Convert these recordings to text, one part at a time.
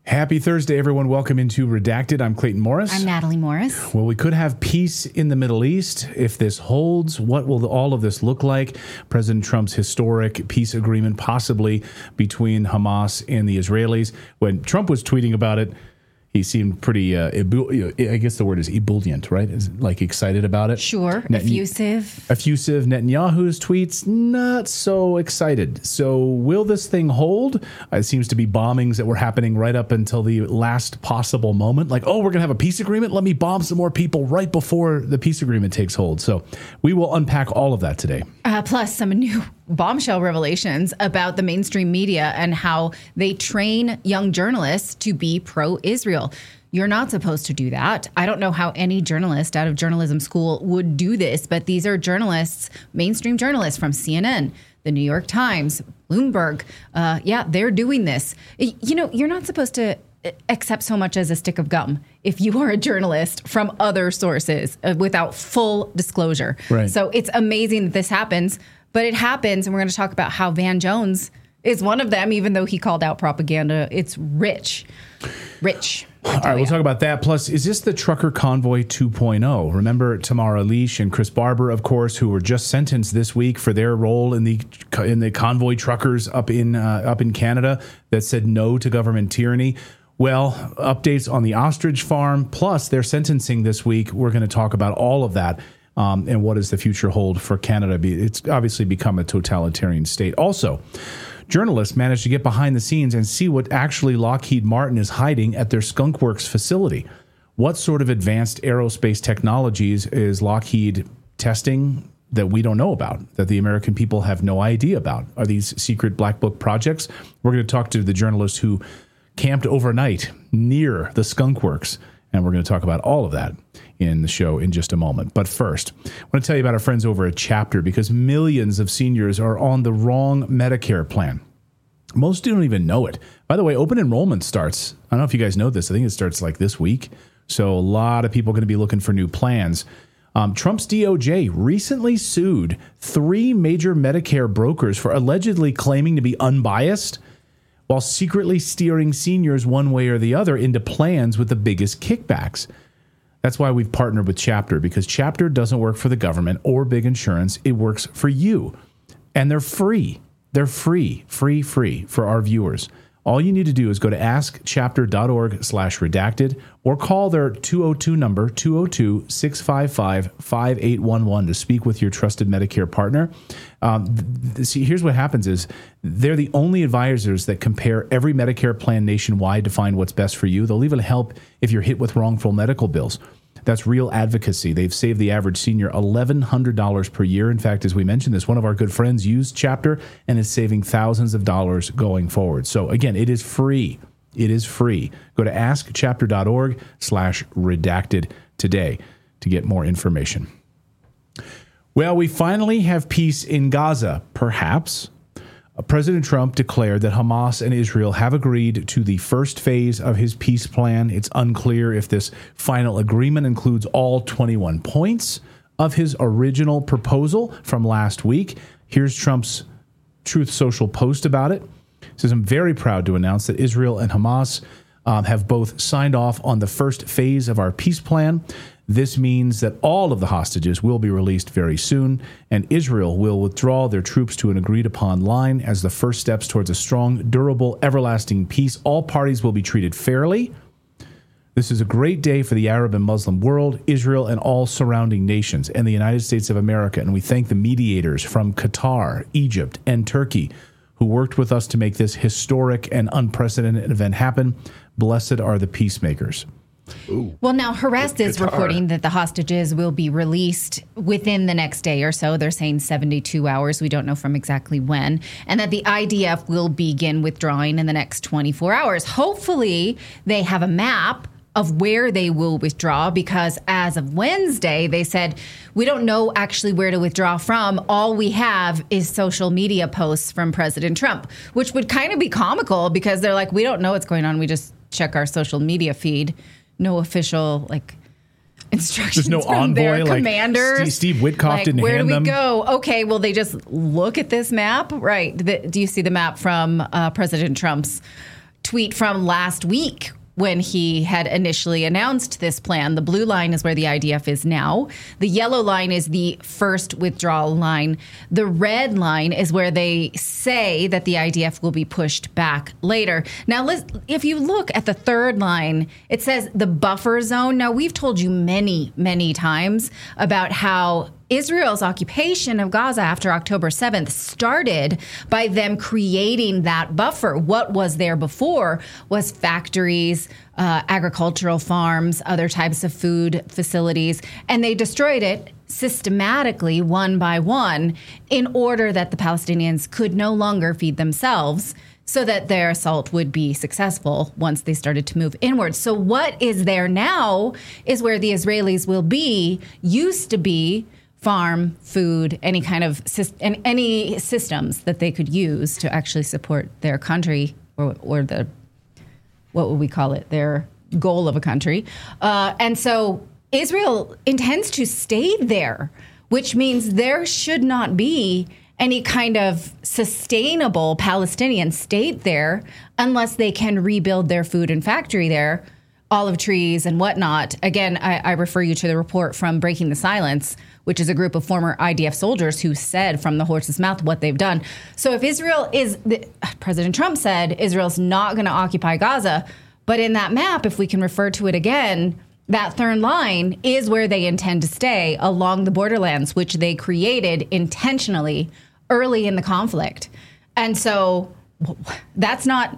Happy Thursday, everyone. Welcome into Redacted. I'm Clayton Morris. I'm Natalie Morris. Well, we could have peace in the Middle East. If this holds, what will all of this look like? President Trump's historic peace agreement, possibly between Hamas and the Israelis. When Trump was tweeting about it, he seemed pretty, I guess the word is ebullient, right? Like excited about it. Sure. Effusive. Netanyahu's tweets, not so excited. So will this thing hold? It seems to be bombings that were happening right up until the last possible moment. Like, oh, we're going to have a peace agreement? Let me bomb some more people right before the peace agreement takes hold. So we will unpack all of that today. Plus some new bombshell revelations about the mainstream media and how they train young journalists to be pro-Israel. You're not supposed to do that. I don't know how any journalist out of journalism school would do this, but these are journalists, mainstream journalists from CNN, the New York Times, Bloomberg. They're doing this. You know, you're not supposed to accept so much as a stick of gum if you are a journalist from other sources without full disclosure. Right. So it's amazing that this happens, but it happens. And we're going to talk about how Van Jones is one of them, even though he called out propaganda. It's rich. All right, we'll talk about that. Plus, is this the trucker convoy 2.0? Remember Tamara Lich and Chris Barber, of course, who were just sentenced this week for their role in the convoy truckers up in Canada that said no to government tyranny. Well, updates on the ostrich farm, plus their sentencing this week. We're going to talk about all of that and what does the future hold for Canada. It's obviously become a totalitarian state. Also, journalists managed to get behind the scenes and see what actually Lockheed Martin is hiding at their Skunk Works facility. What sort of advanced aerospace technologies is Lockheed testing that we don't know about, that the American people have no idea about? Are these secret black book projects? We're going to talk to the journalist who camped overnight near the Skunk Works, and we're going to talk about all of that in the show in just a moment. But first, I want to tell you about our friends over at Chapter, because millions of seniors are on the wrong Medicare plan. Most don't even know it. By the way, open enrollment starts, I don't know if you guys know this, I think it starts like this week. So a lot of people are going to be looking for new plans. Trump's DOJ recently sued 3 major Medicare brokers for allegedly claiming to be unbiased while secretly steering seniors one way or the other into plans with the biggest kickbacks. That's why we've partnered with Chapter, because Chapter doesn't work for the government or big insurance. It works for you. And they're free. They're free for our viewers. All you need to do is go to askchapter.org/redacted or call their 202 number, 202-655-5811 to speak with your trusted Medicare partner. See, here's what happens is they're the only advisors that compare every Medicare plan nationwide to find what's best for you. They'll even help if you're hit with wrongful medical bills. That's real advocacy. They've saved the average senior $1,100 per year. In fact, as we mentioned this, one of our good friends used Chapter and is saving thousands of dollars going forward. So again, it is free. It is free. Go to askchapter.org/redacted today to get more information. Well, we finally have peace in Gaza, perhaps. President Trump declared that Hamas and Israel have agreed to the first phase of his peace plan. It's unclear if this final agreement includes all 21 points of his original proposal from last week. Here's Trump's Truth Social post about it. It says, I'm very proud to announce that Israel and Hamas have both signed off on the first phase of our peace plan. This means that all of the hostages will be released very soon, and Israel will withdraw their troops to an agreed-upon line as the first steps towards a strong, durable, everlasting peace. All parties will be treated fairly. This is a great day for the Arab and Muslim world, Israel, and all surrounding nations, and the United States of America. And we thank the mediators from Qatar, Egypt, and Turkey who worked with us to make this historic and unprecedented event happen. Blessed are the peacemakers. Ooh. Well, now Haaretz is reporting that the hostages will be released within the next day or so. They're saying 72 hours. We don't know from exactly when. And that the IDF will begin withdrawing in the next 24 hours. Hopefully, they have a map of where they will withdraw, because as of Wednesday, they said, we don't know actually where to withdraw from. All we have is social media posts from President Trump, which would kind of be comical because they're like, we don't know what's going on. We just check our social media feed. No official, instructions. There's no from envoy, their commanders. Steve Witkoff didn't where hand them. Where do we go? Okay, well, they just look at this map. Right. Do you see the map from President Trump's tweet from last week when he had initially announced this plan. The blue line is where the IDF is now. The yellow line is the first withdrawal line. The red line is where they say that the IDF will be pushed back later. Now, if you look at the third line, it says the buffer zone. Now, we've told you many, many times about how Israel's occupation of Gaza after October 7th started by them creating that buffer. What was there before was factories, agricultural farms, other types of food facilities, and they destroyed it systematically one by one in order that the Palestinians could no longer feed themselves, so that their assault would be successful once they started to move inward. So what is there now is where the Israelis will be, used to be, farm, food, any kind of any systems that they could use to actually support their country or the, what would we call it, their goal of a country. And so Israel intends to stay there, which means there should not be any kind of sustainable Palestinian state there unless they can rebuild their food and factory there, olive trees and whatnot. Again, I refer you to the report from Breaking the Silence, which is a group of former IDF soldiers who said from the horse's mouth what they've done. So if Israel is, President Trump said Israel's not going to occupy Gaza, but in that map, if we can refer to it again, that third line is where they intend to stay along the borderlands, which they created intentionally early in the conflict. And so that's not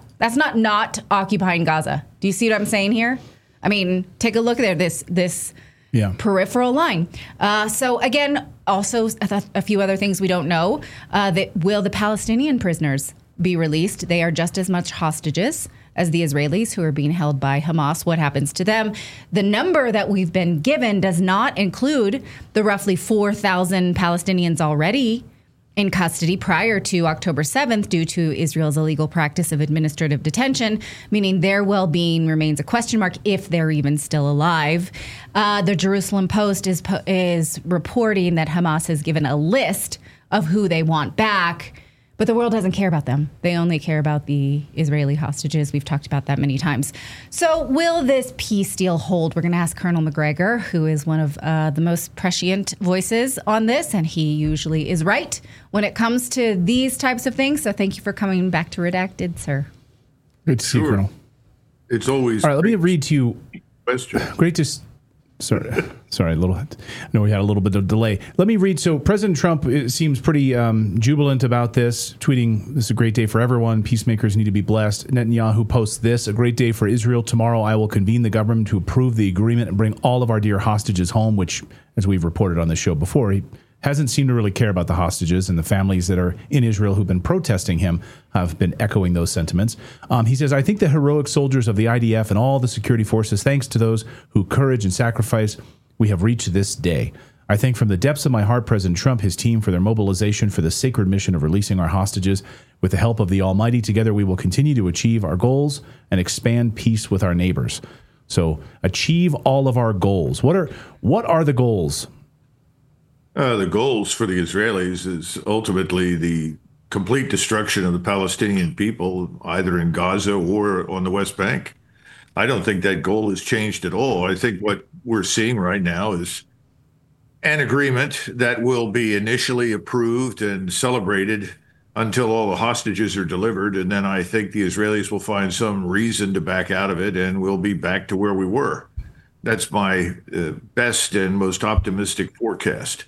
occupying Gaza. Do you see what I'm saying here? I mean, take a look there, this peripheral line. So again, also a few other things we don't know. Will the Palestinian prisoners be released? They are just as much hostages as the Israelis who are being held by Hamas. What happens to them? The number that we've been given does not include the roughly 4,000 Palestinians already in custody prior to October 7th due to Israel's illegal practice of administrative detention, meaning their well-being remains a question mark if they're even still alive. The Jerusalem Post is reporting that Hamas has given a list of who they want back, but the world doesn't care about them. They only care about the Israeli hostages. We've talked about that many times. So will this peace deal hold? We're going to ask Colonel McGregor, who is one of the most prescient voices on this, and he usually is right when it comes to these types of things. So thank you for coming back to Redacted, sir. Good to see you, Colonel. It's always all right. Let me read to you. Question. Great to. Sorry, a little. I know we had a little bit of delay. Let me read. So President Trump seems pretty jubilant about this, tweeting, "This is a great day for everyone. Peacemakers need to be blessed." Netanyahu posts this: "A great day for Israel. Tomorrow I will convene the government to approve the agreement and bring all of our dear hostages home," which, as we've reported on this show before, he hasn't seemed to really care about the hostages, and the families that are in Israel who've been protesting him have been echoing those sentiments. He says, "I think the heroic soldiers of the IDF and all the security forces, thanks to those who courage and sacrifice, we have reached this day. I thank from the depths of my heart President Trump, his team, for their mobilization for the sacred mission of releasing our hostages. With the help of the Almighty, together we will continue to achieve our goals and expand peace with our neighbors." So achieve all of our goals. What are the goals? The goals for the Israelis is ultimately the complete destruction of the Palestinian people, either in Gaza or on the West Bank. I don't think that goal has changed at all. I think what we're seeing right now is an agreement that will be initially approved and celebrated until all the hostages are delivered. And then I think the Israelis will find some reason to back out of it, and we'll be back to where we were. That's my best and most optimistic forecast.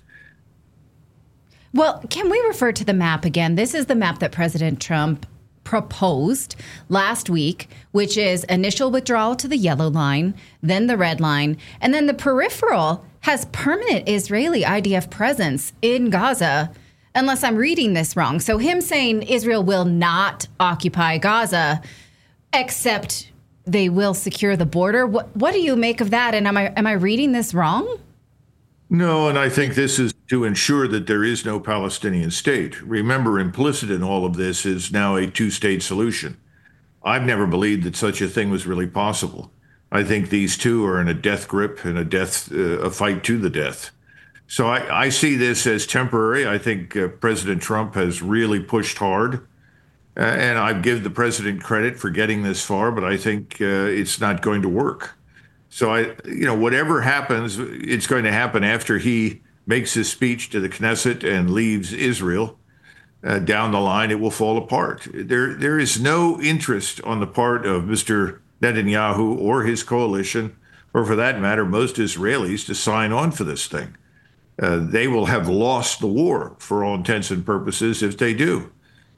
Well, can we refer to the map again? This is the map that President Trump proposed last week, which is initial withdrawal to the yellow line, then the red line, and then the peripheral has permanent Israeli IDF presence in Gaza, unless I'm reading this wrong. So him saying Israel will not occupy Gaza, except they will secure the border. What do you make of that? And am I reading this wrong? No, and I think this is to ensure that there is no Palestinian state. Remember, implicit in all of this is now a two-state solution. I've never believed that such a thing was really possible. I think these two are in a death grip and a fight to the death. So I see this as temporary. I think President Trump has really pushed hard And I give the president credit for getting this far, but I think it's not going to work. So whatever happens, it's going to happen after he makes his speech to the Knesset and leaves Israel. Down the line, it will fall apart. There is no interest on the part of Mr. Netanyahu or his coalition, or for that matter, most Israelis, to sign on for this thing. They will have lost the war for all intents and purposes if they do.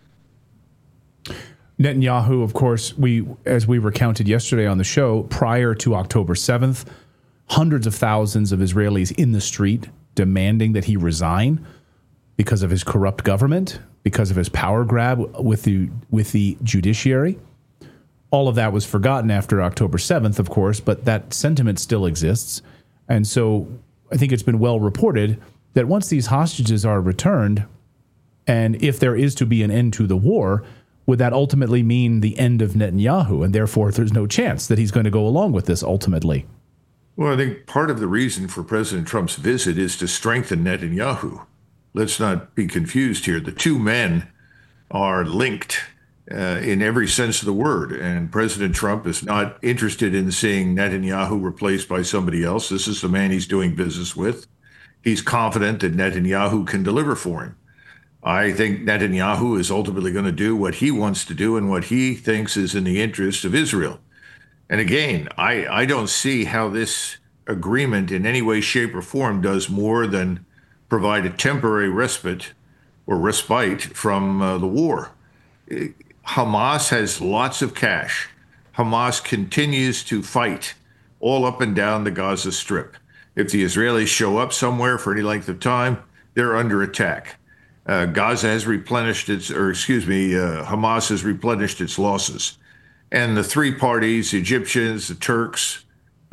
Netanyahu, of course, as we recounted yesterday on the show, prior to October 7th, hundreds of thousands of Israelis in the street demanding that he resign because of his corrupt government, because of his power grab with the judiciary. All of that was forgotten after October 7th, of course, but that sentiment still exists. And so I think it's been well reported that once these hostages are returned, and if there is to be an end to the war, would that ultimately mean the end of Netanyahu? And therefore, there's no chance that he's going to go along with this ultimately. Well, I think part of the reason for President Trump's visit is to strengthen Netanyahu. Let's not be confused here. The two men are linked in every sense of the word. And President Trump is not interested in seeing Netanyahu replaced by somebody else. This is the man he's doing business with. He's confident that Netanyahu can deliver for him. I think Netanyahu is ultimately going to do what he wants to do and what he thinks is in the interest of Israel. And again, I don't see how this agreement in any way, shape, or form does more than provide a temporary respite from the war. Hamas has lots of cash. Hamas continues to fight all up and down the Gaza Strip. If the Israelis show up somewhere for any length of time, they're under attack. Hamas has replenished its losses. And the three parties, the Egyptians, the Turks,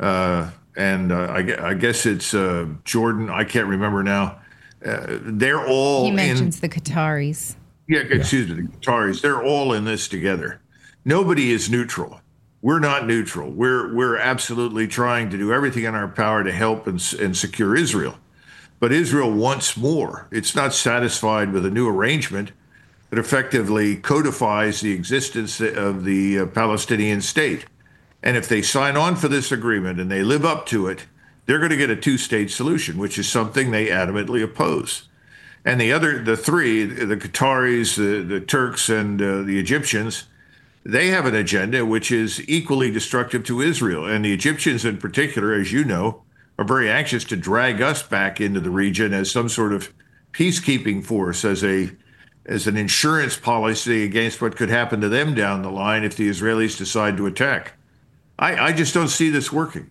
and I guess it's Jordan, I can't remember now, they're all He mentions the Qataris. The Qataris. They're all in this together. Nobody is neutral. We're not neutral. We're absolutely trying to do everything in our power to help and secure Israel. But Israel wants more. It's not satisfied with a new arrangement that effectively codifies the existence of the Palestinian state. And if they sign on for this agreement and they live up to it, they're going to get a two-state solution, which is something they adamantly oppose. And the three, the Qataris, the Turks, and the Egyptians, they have an agenda which is equally destructive to Israel. And the Egyptians in particular, as you know, are very anxious to drag us back into the region as some sort of peacekeeping force, as an insurance policy against what could happen to them down the line if the Israelis decide to attack. I just don't see this working.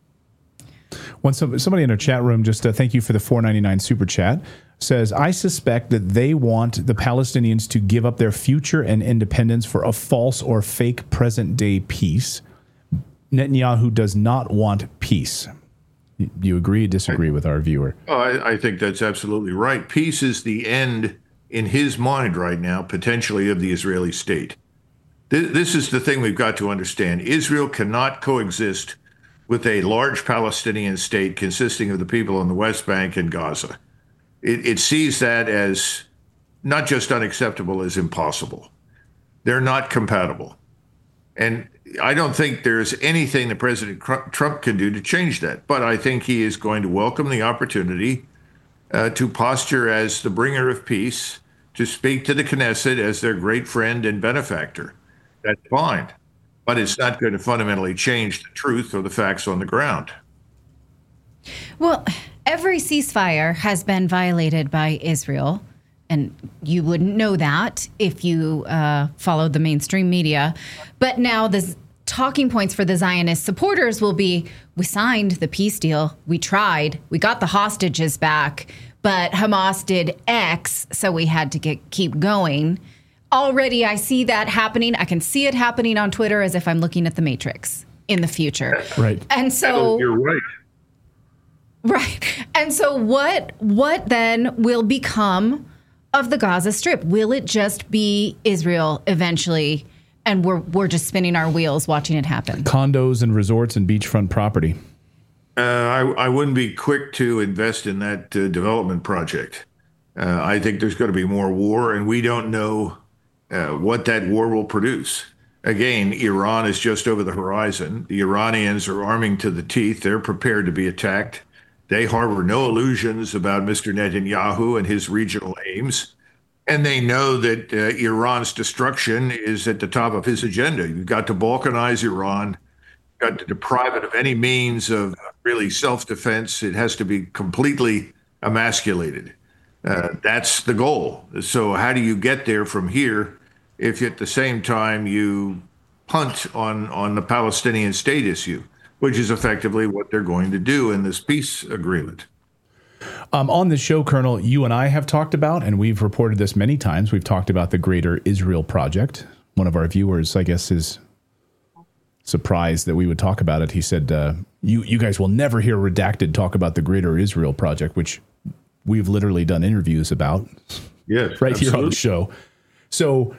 Somebody in our chat room, just thank you for the $4.99 super chat, says, I suspect that they want the Palestinians to give up their future and independence for a false or fake present-day peace. Netanyahu does not want peace. You agree or disagree with our viewer? Oh, I think that's absolutely right. Peace is the end, in his mind right now, potentially, of the Israeli state. This is the thing we've got to understand. Israel cannot coexist with a large Palestinian state consisting of the people on the West Bank and Gaza. It sees that as not just unacceptable, as impossible. They're not compatible. And I don't think there's anything that President Trump can do to change that. But I think he is going to welcome the opportunity to posture as the bringer of peace, to speak to the Knesset as their great friend and benefactor. That's fine. But it's not going to fundamentally change the truth or the facts on the ground. Well, every ceasefire has been violated by Israel, and you wouldn't know that if you followed the mainstream media. But now the talking points for the Zionist supporters will be, we signed the peace deal, we tried, we got the hostages back, but Hamas did X, so we had to keep going. Already, I see that happening. I can see it happening on Twitter as if I'm looking at the Matrix in the future. Right. And so you're right. Right. And so what then will become of the Gaza Strip? Will it just be Israel eventually, and we're just spinning our wheels watching it happen? Condos and resorts and beachfront property. I wouldn't be quick to invest in that development project. I think there's going to be more war, and we don't know what that war will produce. Again, Iran is just over the horizon. The Iranians are arming to the teeth. They're prepared to be attacked. They harbor no illusions about Mr. Netanyahu and his regional aims. And they know that Iran's destruction is at the top of his agenda. You've got to balkanize Iran, you've got to deprive it of any means of really self-defense. It has to be completely emasculated. That's the goal. So how do you get there from here if at the same time you punt on the Palestinian state issue, which is effectively what they're going to do in this peace agreement? On the show, Colonel, you and I have talked about, and we've reported this many times, we've talked about the Greater Israel Project. One of our viewers, I guess, is surprised that we would talk about it. He said, you guys will never hear Redacted talk about the Greater Israel Project, which we've literally done interviews about. Yes, right here on the show. So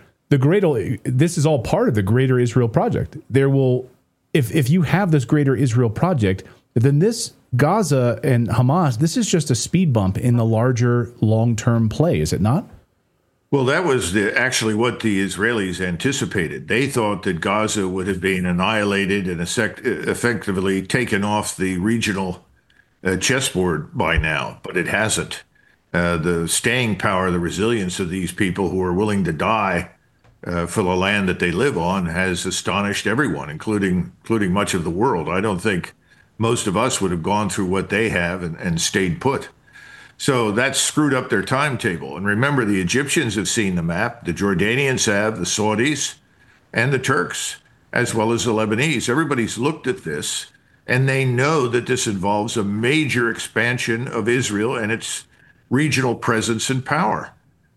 this is all part of the Greater Israel Project. There will, if you have this Greater Israel Project, then this Gaza and Hamas, this is just a speed bump in the larger long-term play, is it not? Well, that was actually what the Israelis anticipated. They thought that Gaza would have been annihilated and effectively taken off the regional chessboard by now, but it hasn't. The staying power, the resilience of these people who are willing to die for the land that they live on has astonished everyone, including much of the world. I don't think most of us would have gone through what they have and stayed put. So that's screwed up their timetable. And remember, the Egyptians have seen the map, the Jordanians have, the Saudis, and the Turks, as well as the Lebanese. Everybody's looked at this, and they know that this involves a major expansion of Israel and its regional presence and power.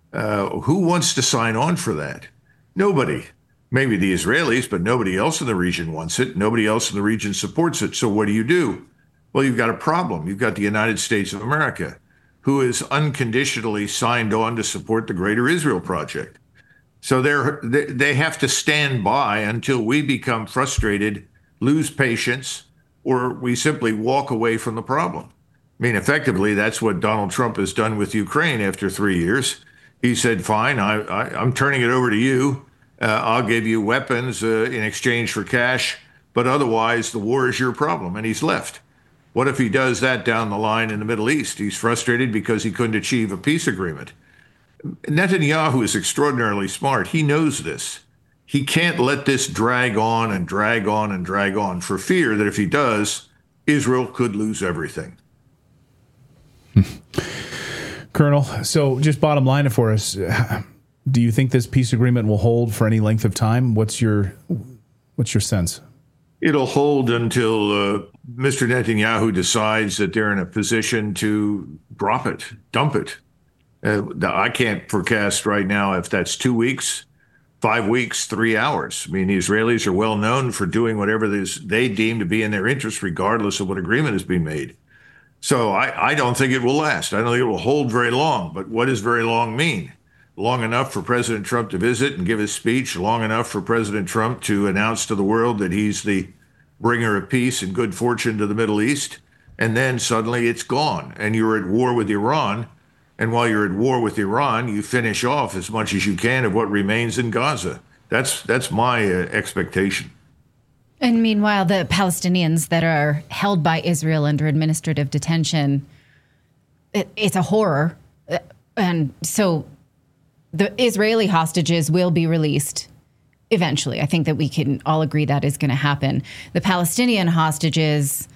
Who wants to sign on for that? Nobody. Maybe the Israelis, but nobody else in the region wants it. Nobody else in the region supports it. So what do? Well, you've got a problem. You've got the United States of America, who is unconditionally signed on to support the Greater Israel Project. So they have to stand by until we become frustrated, lose patience, or we simply walk away from the problem. I mean, effectively, that's what Donald Trump has done with Ukraine after 3 years. He said, fine, I'm turning it over to you. I'll give you weapons in exchange for cash, but otherwise the war is your problem, and he's left. What if he does that down the line in the Middle East? He's frustrated because he couldn't achieve a peace agreement. Netanyahu is extraordinarily smart. He knows this. He can't let this drag on and drag on and drag on for fear that if he does, Israel could lose everything. Colonel, so just bottom line for us, do you think this peace agreement will hold for any length of time? What's your sense? It'll hold until Mr. Netanyahu decides that they're in a position to drop it, dump it. I can't forecast right now if that's 2 weeks, 5 weeks, 3 hours. I mean, the Israelis are well known for doing whatever they deem to be in their interest, regardless of what agreement has been made. So I don't think it will last. I don't think it will hold very long. But what does very long mean? Long enough for President Trump to visit and give his speech, long enough for President Trump to announce to the world that he's the bringer of peace and good fortune to the Middle East, and then suddenly it's gone, and you're at war with Iran, and while you're at war with Iran, you finish off as much as you can of what remains in Gaza. That's my expectation. And meanwhile, the Palestinians that are held by Israel under administrative detention, it's a horror. And so the Israeli hostages will be released eventually. I think that we can all agree that is going to happen. The Palestinian hostages,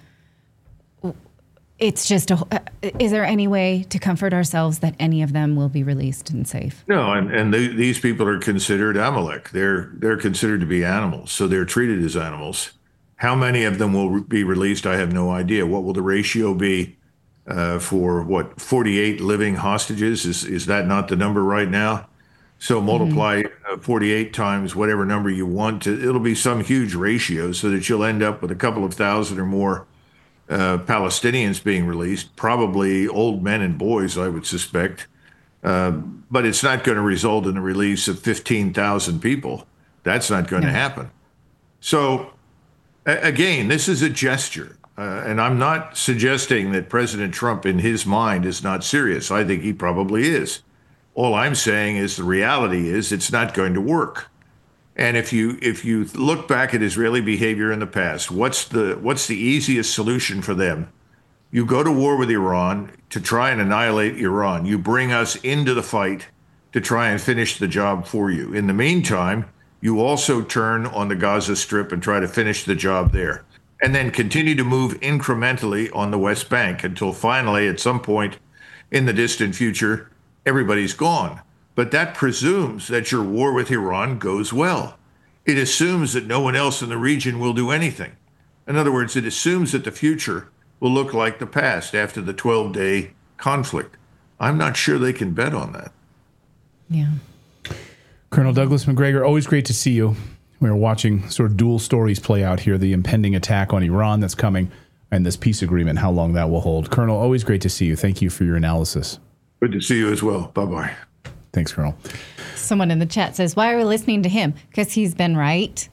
it's just, is there any way to comfort ourselves that any of them will be released and safe? No, and these people are considered Amalek. They're considered to be animals, so they're treated as animals. How many of them will be released, I have no idea. What will the ratio be for 48 living hostages? Is that not the number right now? So multiply 48 times whatever number you want. It'll be some huge ratio so that you'll end up with a couple of thousand or more Palestinians being released, probably old men and boys, I would suspect. But it's not going to result in the release of 15,000 people. That's not going to happen. So, again, this is a gesture. And I'm not suggesting that President Trump, in his mind, is not serious. I think he probably is. All I'm saying is the reality is it's not going to work. And if you look back at Israeli behavior in the past, what's the easiest solution for them? You go to war with Iran to try and annihilate Iran. You bring us into the fight to try and finish the job for you. In the meantime, you also turn on the Gaza Strip and try to finish the job there, and then continue to move incrementally on the West Bank until finally, at some point in the distant future, everybody's gone. But that presumes that your war with Iran goes well. It assumes that no one else in the region will do anything. In other words, it assumes that the future will look like the past after the 12-day conflict. I'm not sure they can bet on that. Yeah. Colonel Douglas Macgregor, always great to see you. We're watching sort of dual stories play out here, the impending attack on Iran that's coming and this peace agreement, how long that will hold. Colonel, always great to see you. Thank you for your analysis. Good to see you as well. Bye-bye. Thanks, Colonel. Someone in the chat says, why are we listening to him? Because he's been right.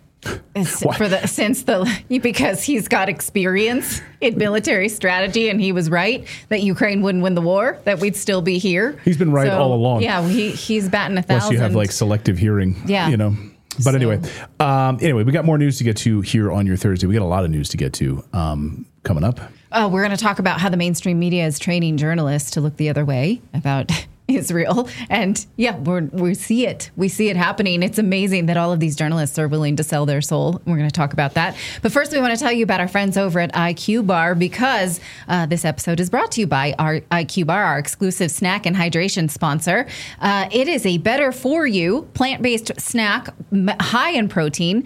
Because he's got experience in military strategy, and he was right that Ukraine wouldn't win the war, that we'd still be here. He's been right all along. Yeah, he's batting 1,000. Plus you have like selective hearing, you know. But anyway, we got more news to get to here on your Thursday. We got a lot of news to get to coming up. We're going to talk about how the mainstream media is training journalists to look the other way about Israel. And we see it. We see it happening. It's amazing that all of these journalists are willing to sell their soul. We're going to talk about that. But first, we want to tell you about our friends over at IQ Bar, because this episode is brought to you by our IQ Bar, our exclusive snack and hydration sponsor. It is a better for you plant-based snack, high in protein,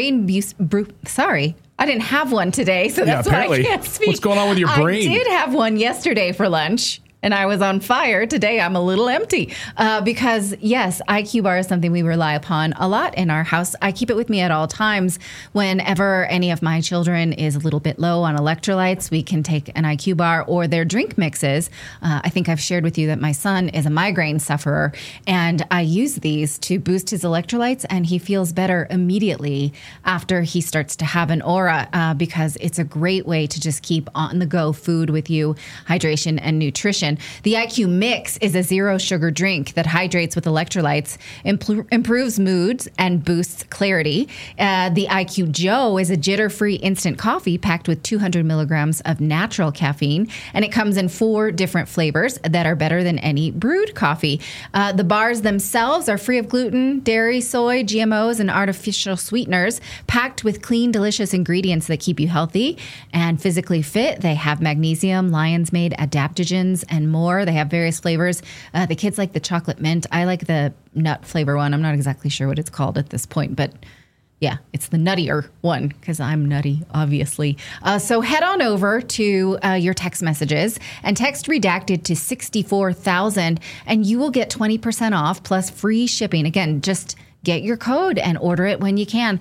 I didn't have one today, so that's why I can't speak. What's going on with your brain? I did have one yesterday for lunch, and I was on fire. Today, I'm a little empty because, yes, IQ Bar is something we rely upon a lot in our house. I keep it with me at all times. Whenever any of my children is a little bit low on electrolytes, we can take an IQ Bar or their drink mixes. I think I've shared with you that my son is a migraine sufferer, and I use these to boost his electrolytes, and he feels better immediately after he starts to have an aura because it's a great way to just keep on-the-go food with you, hydration and nutrition. The IQ Mix is a zero sugar drink that hydrates with electrolytes, improves moods, and boosts clarity. The IQ Joe is a jitter-free instant coffee packed with 200 milligrams of natural caffeine, and it comes in 4 different flavors that are better than any brewed coffee. The bars themselves are free of gluten, dairy, soy, GMOs, and artificial sweeteners, packed with clean, delicious ingredients that keep you healthy and physically fit. They have magnesium, lion's-made adaptogens, and more. They have various flavors. The kids like the chocolate mint. I like the nut flavor one. I'm not exactly sure what it's called at this point, but yeah, it's the nuttier one because I'm nutty, obviously. So head on over to your text messages and text redacted to 64,000, and you will get 20% off plus free shipping. Again, just get your code and order it when you can.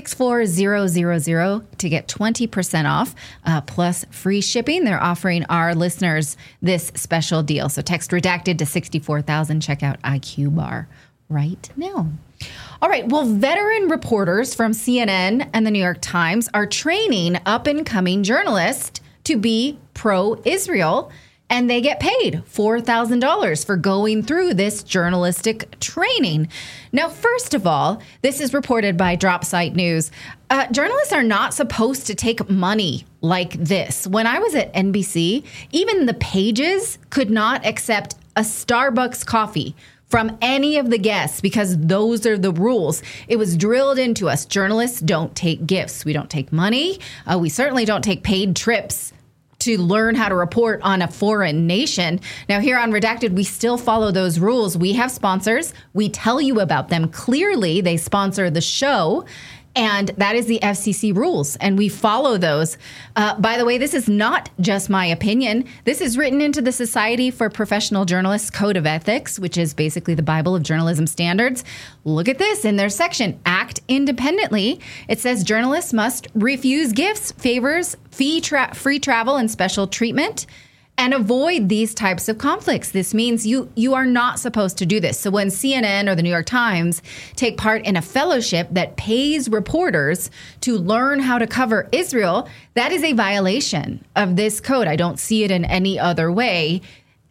64000 to get 20% off plus free shipping. They're offering our listeners this special deal. So text redacted to 64,000. Check out IQ Bar right now. All right. Well, veteran reporters from CNN and the New York Times are training up-and-coming journalists to be pro-Israel, and they get paid $4,000 for going through this journalistic training. Now, first of all, this is reported by Dropsite News. Journalists are not supposed to take money like this. When I was at NBC, even the pages could not accept a Starbucks coffee from any of the guests because those are the rules. It was drilled into us. Journalists don't take gifts. We don't take money. We certainly don't take paid trips to learn how to report on a foreign nation. Now, here on Redacted, we still follow those rules. We have sponsors. We tell you about them clearly. They sponsor the show. And that is the FCC rules, and we follow those. By the way, this is not just my opinion. This is written into the Society for Professional Journalists Code of Ethics, which is basically the Bible of journalism standards. Look at this in their section, Act Independently. It says journalists must refuse gifts, favors, free travel, and special treatment, and avoid these types of conflicts. This means you are not supposed to do this. So when CNN or the New York Times take part in a fellowship that pays reporters to learn how to cover Israel, that is a violation of this code. I don't see it in any other way.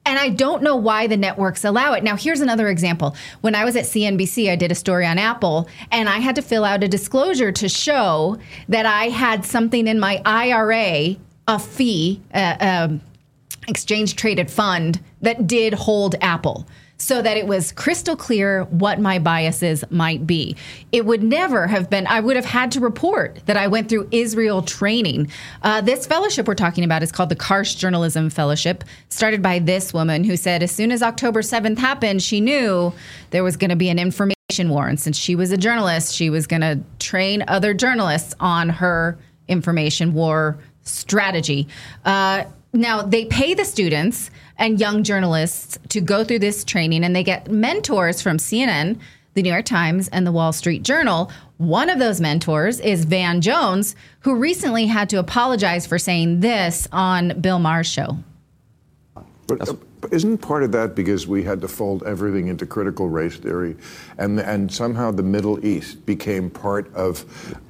And I don't know why the networks allow it. Now, here's another example. When I was at CNBC, I did a story on Apple, and I had to fill out a disclosure to show that I had something in my IRA, a fee, exchange traded fund that did hold Apple, so that it was crystal clear what my biases might be. It would never have been, I would have had to report that I went through Israel training. This fellowship we're talking about is called the Karsh Journalism Fellowship, started by this woman who said as soon as October 7th happened, she knew there was going to be an information war. And since she was a journalist, she was going to train other journalists on her information war strategy. Now, they pay the students and young journalists to go through this training, and they get mentors from CNN, the New York Times, and the Wall Street Journal. One of those mentors is Van Jones, who recently had to apologize for saying this on Bill Maher's show. But isn't part of that because we had to fold everything into critical race theory, and somehow the Middle East became part of,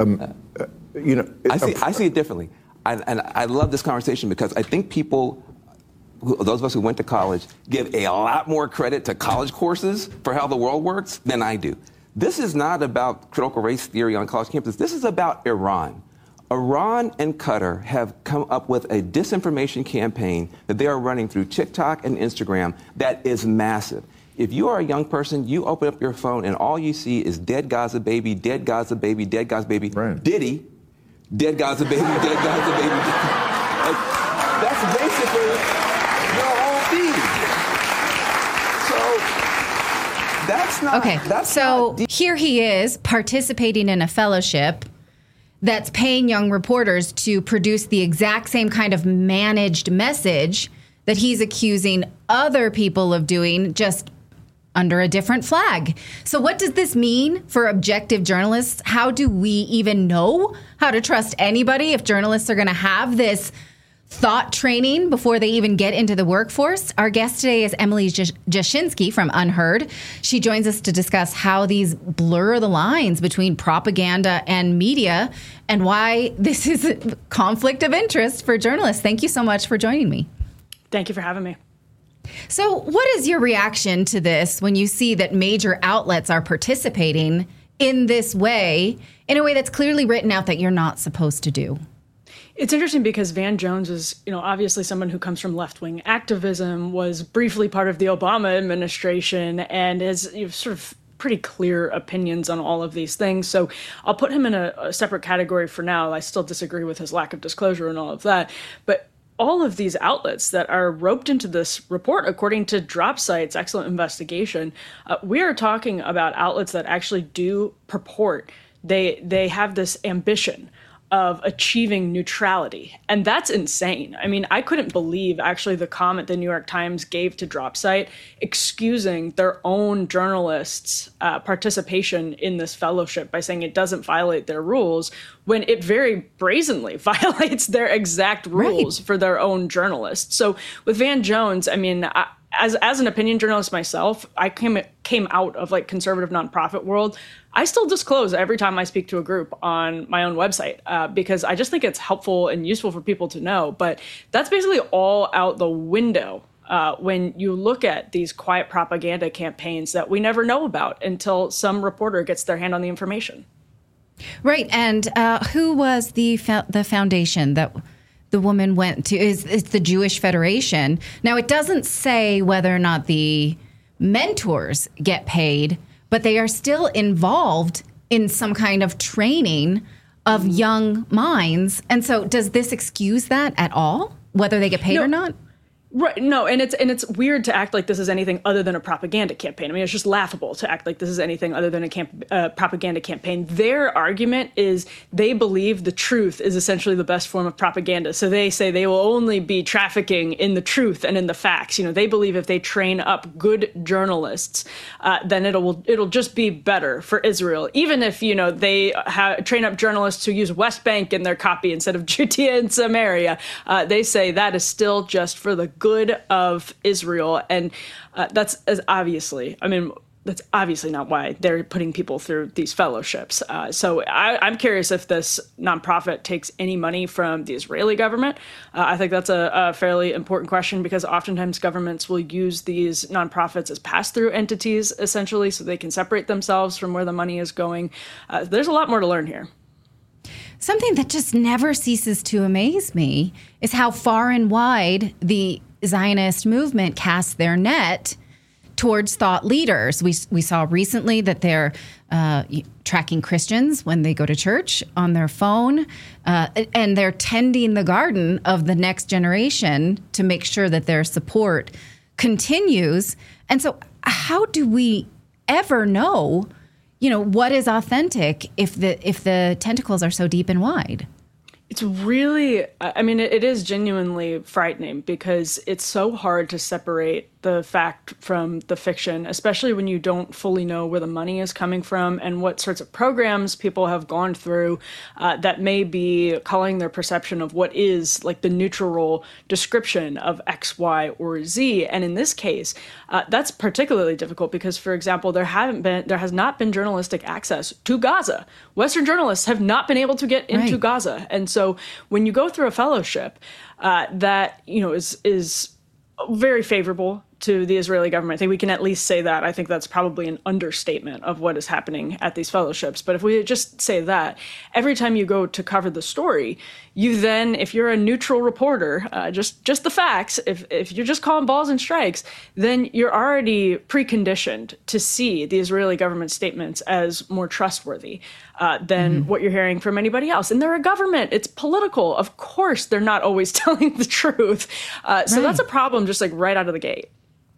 I see it differently. And I love this conversation because I think people, those of us who went to college, give a lot more credit to college courses for how the world works than I do. This is not about critical race theory on college campuses. This is about Iran. Iran and Qatar have come up with a disinformation campaign that they are running through TikTok and Instagram that is massive. If you are a young person, you open up your phone and all you see is dead Gaza baby, dead Gaza baby, dead Gaza baby, right. Diddy, dead Gaza baby, dead Gaza baby. Like, that's basically your whole feed. So that's not... Okay, so here he is participating in a fellowship that's paying young reporters to produce the exact same kind of managed message that he's accusing other people of doing, just under a different flag. So what does this mean for objective journalists? How do we even know how to trust anybody if journalists are going to have this thought training before they even get into the workforce? Our guest today is Emily Jashinsky from Unheard. She joins us to discuss how these blur the lines between propaganda and media and why this is a conflict of interest for journalists. Thank you so much for joining me. Thank you for having me. So what is your reaction to this when you see that major outlets are participating in this way, in a way that's clearly written out that you're not supposed to do? It's interesting because Van Jones is, obviously someone who comes from left-wing activism, was briefly part of the Obama administration, and has sort of pretty clear opinions on all of these things. So I'll put him in a separate category for now. I still disagree with his lack of disclosure and all of that. But all of these outlets that are roped into this report, according to DropSite's excellent investigation, we are talking about outlets that actually do purport. They have this ambition of achieving neutrality. And that's insane. I mean, I couldn't believe actually the comment the New York Times gave to DropSite excusing their own journalists' participation in this fellowship by saying it doesn't violate their rules, when it very brazenly violates their exact rules for their own journalists. So with Van Jones, I mean, as an opinion journalist myself, I came out of conservative nonprofit world. I still disclose every time I speak to a group on my own website because I just think it's helpful and useful for people to know. But that's basically all out the window when you look at these quiet propaganda campaigns that we never know about until some reporter gets their hand on the information. Right. And who was the foundation that the woman went to? It's the Jewish Federation. Now, it doesn't say whether or not the mentors get paid, but they are still involved in some kind of training of young minds. And so does this excuse that at all, whether they get paid or not? Right. No, and it's weird to act like this is anything other than a propaganda campaign. I mean, it's just laughable to act like this is anything other than a propaganda campaign. Their argument is they believe the truth is essentially the best form of propaganda. So they say they will only be trafficking in the truth and in the facts. They believe if they train up good journalists, then it'll just be better for Israel. Even if, they train up journalists who use West Bank in their copy instead of Judea and Samaria, they say that is still just for the good of Israel. And that's as obviously, I mean, that's obviously not why they're putting people through these fellowships. So I'm curious if this nonprofit takes any money from the Israeli government. I think that's a fairly important question, because oftentimes governments will use these nonprofits as pass-through entities, essentially, so they can separate themselves from where the money is going. There's a lot more to learn here. Something that just never ceases to amaze me is how far and wide the Zionist movement casts their net towards thought leaders. We saw recently that they're tracking Christians when they go to church on their phone, and they're tending the garden of the next generation to make sure that their support continues. And so how do we ever know, what is authentic if the tentacles are so deep and wide? It's really, it is genuinely frightening, because it's so hard to separate the fact from the fiction, especially when you don't fully know where the money is coming from and what sorts of programs people have gone through that may be calling their perception of what is like the neutral description of X, Y, or Z. And in this case, that's particularly difficult because, for example, there has not been journalistic access to Gaza. Western journalists have not been able to get into Gaza. And so when you go through a fellowship that, is very favorable to the Israeli government. I think we can at least say that. I think that's probably an understatement of what is happening at these fellowships. But if we just say that, every time you go to cover the story, you then, if you're a neutral reporter, just the facts, if you're just calling balls and strikes, then you're already preconditioned to see the Israeli government statements as more trustworthy than what you're hearing from anybody else. And they're a government. It's political. Of course, they're not always telling the truth. So that's a problem just like right out of the gate.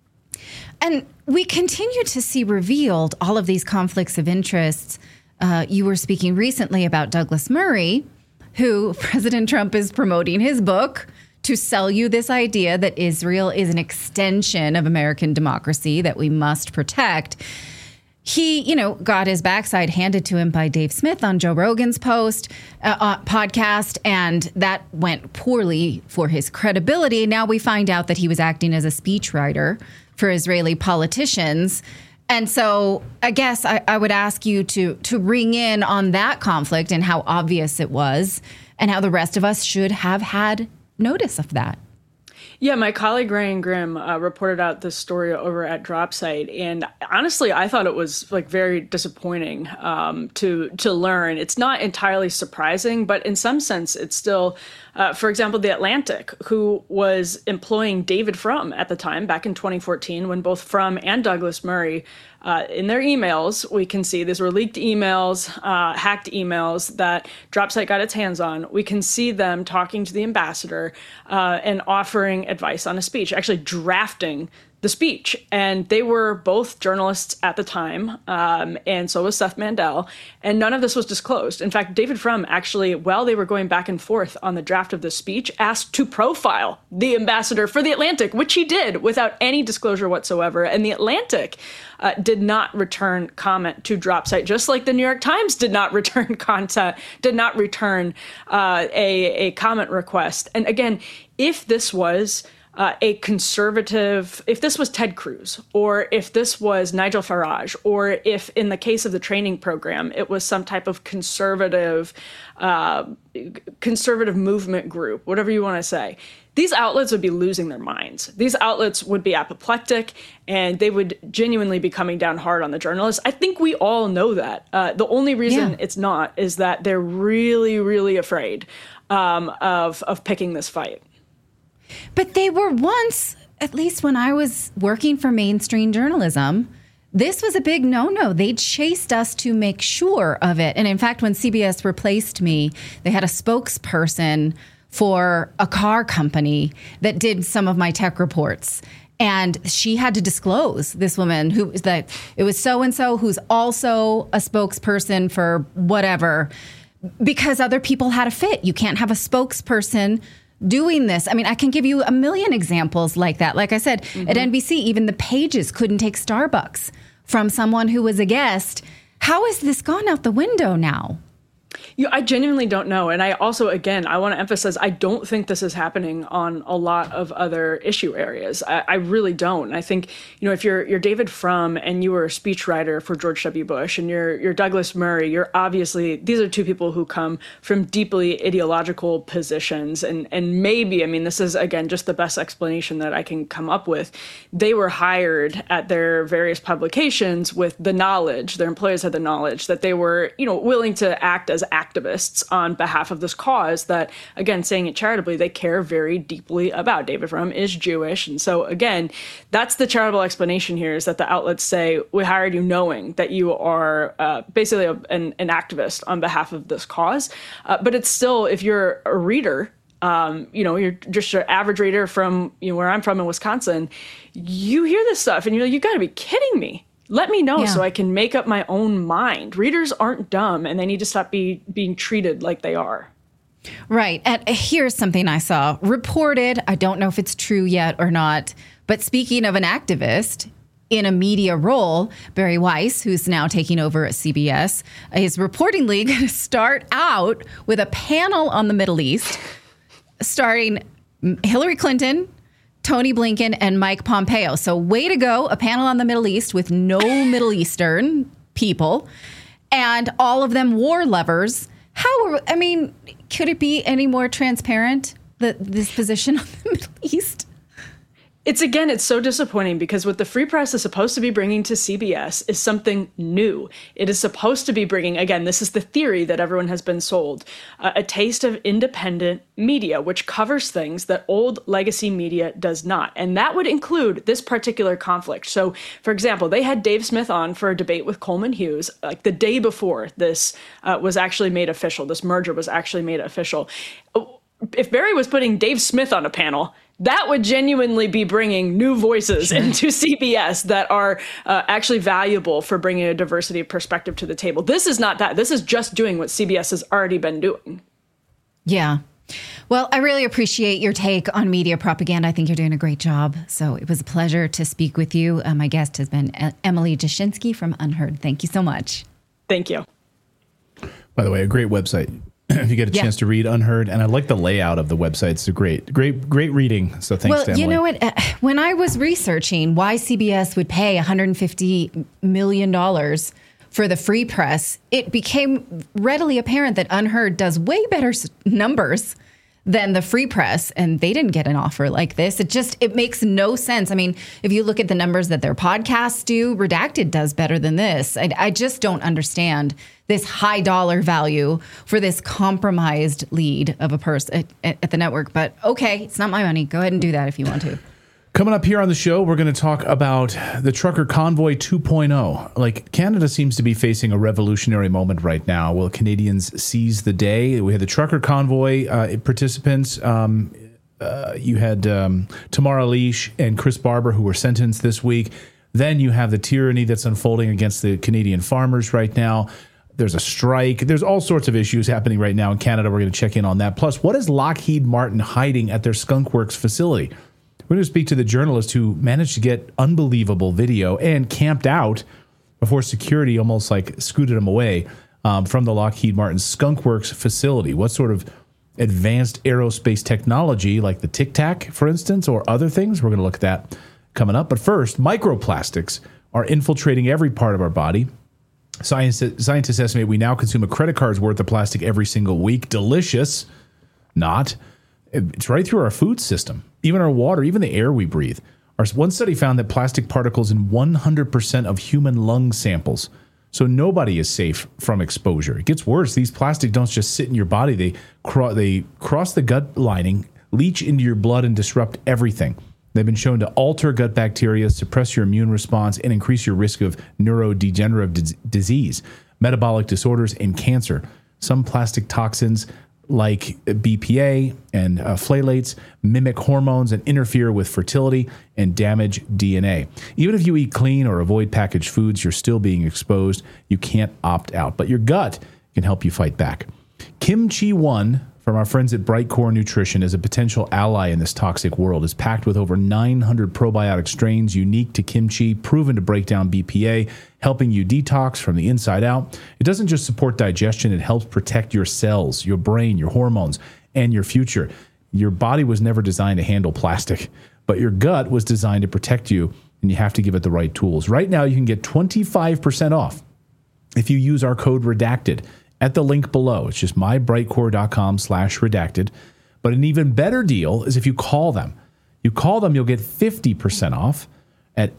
And we continue to see revealed all of these conflicts of interests. You were speaking recently about Douglas Murray, who President Trump is promoting his book to sell you this idea that Israel is an extension of American democracy that we must protect. He, got his backside handed to him by Dave Smith on Joe Rogan's podcast, and that went poorly for his credibility. Now we find out that he was acting as a speechwriter for Israeli politicians. And so I guess I would ask you to ring in on that conflict and how obvious it was and how the rest of us should have had notice of that. Yeah, my colleague Ryan Grimm reported out this story over at DropSite, and honestly, I thought it was like very disappointing to learn. It's not entirely surprising, but in some sense, it's still, for example, The Atlantic, who was employing David Frum at the time, back in 2014, when both Frum and Douglas Murray, in their emails, we can see these were leaked emails, hacked emails that DropSite got its hands on. We can see them talking to the ambassador and offering advice on a speech, actually drafting the speech. And they were both journalists at the time, and so was Seth Mandel, and none of this was disclosed. In fact, David Frum actually, while they were going back and forth on the draft of the speech, asked to profile the ambassador for The Atlantic, which he did without any disclosure whatsoever. And The Atlantic did not return comment to DropSite, just like the New York Times did not return a comment request. And again, if this was a conservative, if this was Ted Cruz, or if this was Nigel Farage, or if in the case of the training program, it was some type of conservative movement group, whatever you want to say, these outlets would be losing their minds. These outlets would be apoplectic, and they would genuinely be coming down hard on the journalists. I think we all know that. The only reason it's not is that they're really, really afraid of picking this fight. But they were once, at least when I was working for mainstream journalism, this was a big no-no. They chased us to make sure of it. And in fact, when CBS replaced me, they had a spokesperson for a car company that did some of my tech reports. And she had to disclose, this woman, who was that it was so-and-so who's also a spokesperson for whatever, because other people had a fit. You can't have a spokesperson doing this. I mean, I can give you a million examples like that. Like I said, at NBC, even the pages couldn't take Starbucks from someone who was a guest. How has this gone out the window now? I genuinely don't know. And I also, again, I want to emphasize, I don't think this is happening on a lot of other issue areas. I really don't. And I think, if you're David Frum and you were a speechwriter for George W. Bush, and you're Douglas Murray, you're obviously, these are two people who come from deeply ideological positions. And maybe, this is, again, just the best explanation that I can come up with. They were hired at their various publications with the knowledge, their employers had the knowledge that they were, willing to act as activists on behalf of this cause that, again, saying it charitably, they care very deeply about. David Frum is Jewish. And so, again, that's the charitable explanation here, is that the outlets say, we hired you knowing that you are basically an activist on behalf of this cause. But it's still, if you're a reader, you're just your average reader from where I'm from in Wisconsin, you hear this stuff and you're like, you got to be kidding me. Let me know so I can make up my own mind. Readers aren't dumb, and they need to stop being treated like they are. Right. And here's something I saw reported. I don't know if it's true yet or not. But speaking of an activist in a media role, Barry Weiss, who's now taking over at CBS, is reportedly going to start out with a panel on the Middle East starring Hillary Clinton, Tony Blinken, and Mike Pompeo. So way to go, a panel on the Middle East with no Middle Eastern people and all of them war lovers. Could it be any more transparent, this position on the Middle East? It's so disappointing because what the Free Press is supposed to be bringing to CBS is something new. It is supposed to be bringing, again, this is the theory that everyone has been sold, a taste of independent media, which covers things that old legacy media does not. And that would include this particular conflict. So, for example, they had Dave Smith on for a debate with Coleman Hughes, like the day before this was actually made official. This merger was actually made official. If Barry was putting Dave Smith on a panel, that would genuinely be bringing new voices into CBS that are actually valuable for bringing a diversity of perspective to the table. This is not that. This is just doing what CBS has already been doing. Yeah. Well, I really appreciate your take on media propaganda. I think you're doing a great job. So it was a pleasure to speak with you. My guest has been Emily Jashinsky from UnHerd. Thank you so much. Thank you. By the way, a great website. If you get a chance to read UnHerd, and I like the layout of the website. It's a great reading. So thanks to Emily. You know what? When I was researching why CBS would pay $150 million for the Free Press, it became readily apparent that UnHerd does way better numbers than the Free Press, and they didn't get an offer like this. It makes no sense. If you look at the numbers that their podcasts do, Redacted does better than this. I just don't understand this high dollar value for this compromised lead of a person at the network. But okay, it's not my money. Go ahead and do that if you want to. Coming up here on the show, we're going to talk about the Trucker Convoy 2.0. Canada seems to be facing a revolutionary moment right now. Will Canadians seize the day? We had the Trucker Convoy participants. You had Tamara Lich and Chris Barber, who were sentenced this week. Then you have the tyranny that's unfolding against the Canadian farmers right now. There's a strike. There's all sorts of issues happening right now in Canada. We're going to check in on that. Plus, what is Lockheed Martin hiding at their Skunk Works facility? We're going to speak to the journalist who managed to get unbelievable video and camped out before security almost scooted him away from the Lockheed Martin Skunk Works facility. What sort of advanced aerospace technology, like the Tic Tac, for instance, or other things? We're going to look at that coming up. But first, microplastics are infiltrating every part of our body. Scientists estimate we now consume a credit card's worth of plastic every single week. Delicious. Not. It's right through our food system, even our water, even the air we breathe. One study found that plastic particles in 100% of human lung samples. So nobody is safe from exposure. It gets worse. These plastics don't just sit in your body. They cross the gut lining, leach into your blood, and disrupt everything. They've been shown to alter gut bacteria, suppress your immune response, and increase your risk of neurodegenerative disease, metabolic disorders, and cancer. Some plastic toxins like BPA and phthalates mimic hormones and interfere with fertility and damage DNA. Even if you eat clean or avoid packaged foods, you're still being exposed. You can't opt out, but your gut can help you fight back. Kim Chi-Won from from our friends at Brightcore Nutrition as a potential ally in this toxic world. Is packed with over 900 probiotic strains unique to kimchi, proven to break down BPA, helping you detox from the inside out. It doesn't just support digestion, it helps protect your cells, your brain, your hormones, and your future. Your body was never designed to handle plastic, but your gut was designed to protect you, and you have to give it the right tools. Right now, you can get 25% off if you use our code REDACTED at the link below. It's just mybrightcore.com/redacted. But an even better deal is if you call them. You call them, you'll get 50% off at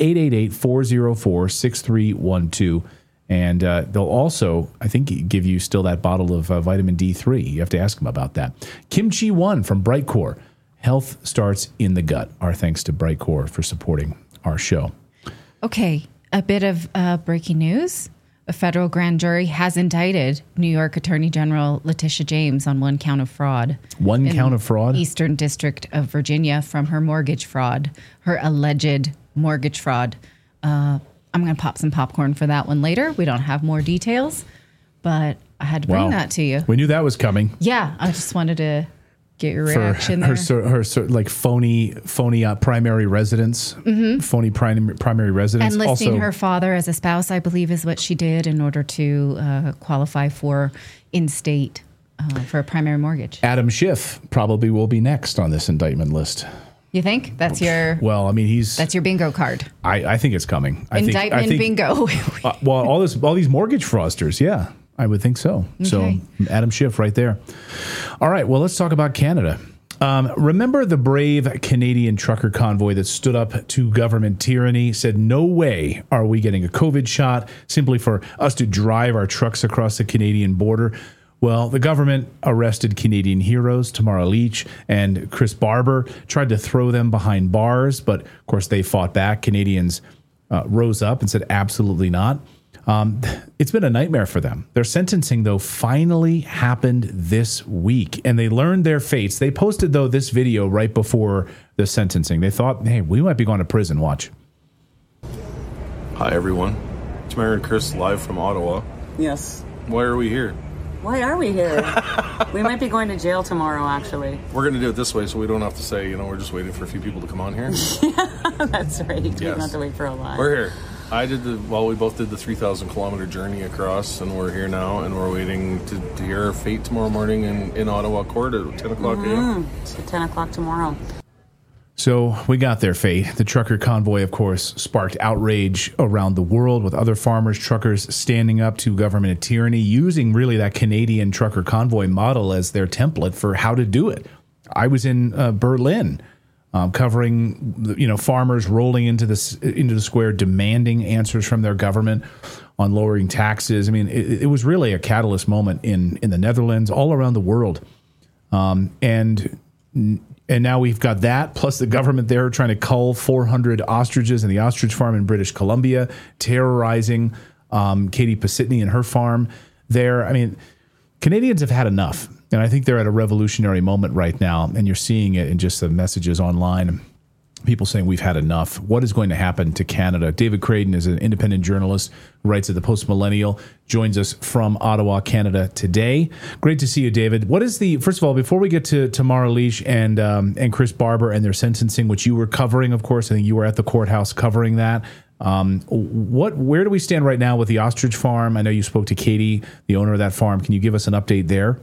888-404-6312. And they'll also, I think, give you still that bottle of vitamin D3. You have to ask them about that. Kimchi One from Brightcore. Health starts in the gut. Our thanks to Brightcore for supporting our show. Okay, a bit of breaking news. A federal grand jury has indicted New York Attorney General Letitia James on one count of fraud. One count of fraud? Eastern District of Virginia from her mortgage fraud, her alleged mortgage fraud. I'm going to pop some popcorn for that one later. We don't have more details, but I had to bring that to you. We knew that was coming. Yeah, I just wanted to get your reaction her there. phony primary residence, phony primary residence. And listing also, her father as a spouse, I believe, is what she did in order to qualify for in-state for a primary mortgage. Adam Schiff probably will be next on this indictment list. You think that's your? Well, I mean, that's your bingo card. I think it's coming. Indictment bingo. Well, all these mortgage fraudsters, yeah. I would think so. Okay. So Adam Schiff right there. All right. Well, let's talk about Canada. Remember the brave Canadian trucker convoy that stood up to government tyranny, said, no way are we getting a COVID shot simply for us to drive our trucks across the Canadian border. Well, the government arrested Canadian heroes, Tamara Lich and Chris Barber, tried to throw them behind bars. But, of course, they fought back. Canadians rose up and said, absolutely not. It's been a nightmare for them. Their sentencing, though, finally happened this week, and they learned their fates. They posted, though, this video right before the sentencing. They thought, hey, we might be going to prison. Watch. Hi, everyone. It's Mary and Chris live from Ottawa. Yes. Why are we here? Why are we here? We might be going to jail tomorrow, actually. We're going to do it this way so we don't have to say, we're just waiting for a few people to come on here. Yeah, that's right. You don't have to wait for a line. We're here. We both did the 3,000 kilometer journey across, and we're here now, and we're waiting to hear our fate tomorrow morning in Ottawa court at 10 o'clock a.m. It's at 10 o'clock tomorrow. So we got their fate. The trucker convoy, of course, sparked outrage around the world with other farmers, truckers standing up to government tyranny, using really that Canadian trucker convoy model as their template for how to do it. I was in Berlin. Covering, farmers rolling into the square, demanding answers from their government on lowering taxes. I mean, it was really a catalyst moment in the Netherlands, all around the world. And now we've got that, plus the government there trying to cull 400 ostriches in the ostrich farm in British Columbia, terrorizing Katie Pasitny and her farm there. I mean, Canadians have had enough. And I think they're at a revolutionary moment right now, and you're seeing it in just the messages online. People saying we've had enough. What is going to happen to Canada? David Craden is an independent journalist who writes at the Post Millennial, joins us from Ottawa, Canada today. Great to see you, David. What is first of all, before we get to Tamara Lich and Chris Barber and their sentencing, which you were covering, of course, I think you were at the courthouse covering that. Where do we stand right now with the ostrich farm? I know you spoke to Katie, the owner of that farm. Can you give us an update there?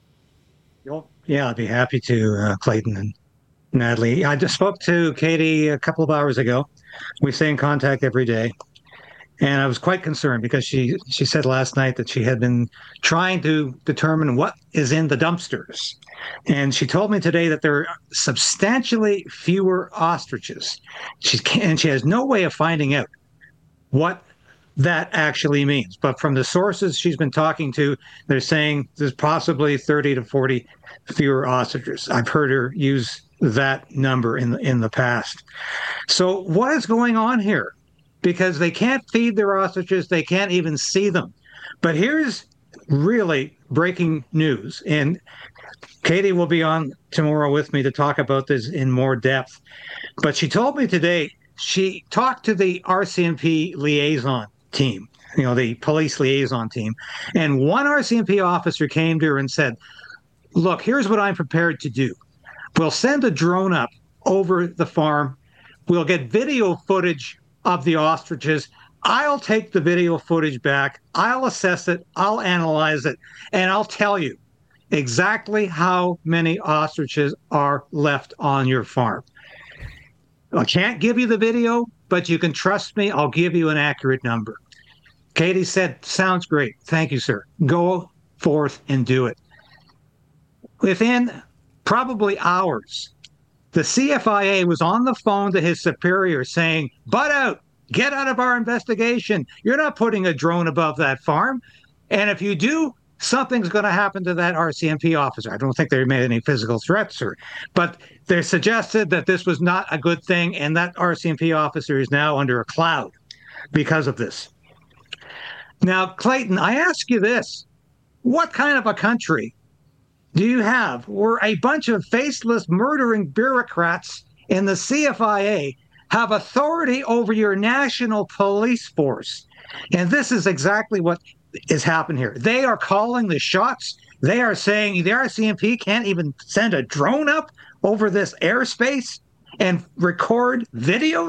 Yeah, I'd be happy to, Clayton and Natalie. I just spoke to Katie a couple of hours ago. We stay in contact every day. And I was quite concerned because she said last night that she had been trying to determine what is in the dumpsters. And she told me today that there are substantially fewer ostriches. She has no way of finding out what that actually means. But from the sources she's been talking to, they're saying there's possibly 30 to 40 fewer ostriches. I've heard her use that number in the past. So what is going on here? Because they can't feed their ostriches, they can't even see them. But here's really breaking news, and Katie will be on tomorrow with me to talk about this in more depth. But she told me today she talked to the RCMP liaison team, the police liaison team, and one RCMP officer came to her and said, look, here's what I'm prepared to do. We'll send a drone up over the farm. We'll get video footage of the ostriches. I'll take the video footage back. I'll assess it. I'll analyze it. And I'll tell you exactly how many ostriches are left on your farm. I can't give you the video, but you can trust me. I'll give you an accurate number. Katie said, sounds great. Thank you, sir. Go forth and do it. Within probably hours, the CFIA was on the phone to his superior saying, butt out, get out of our investigation. You're not putting a drone above that farm. And if you do, something's going to happen to that RCMP officer. I don't think they made any physical threats, but they suggested that this was not a good thing, and that RCMP officer is now under a cloud because of this. Now, Clayton, I ask you this. What kind of a country do you have where a bunch of faceless, murdering bureaucrats in the CFIA have authority over your national police force? And this is exactly what is happening here. They are calling the shots. They are saying the RCMP can't even send a drone up over this airspace and record video.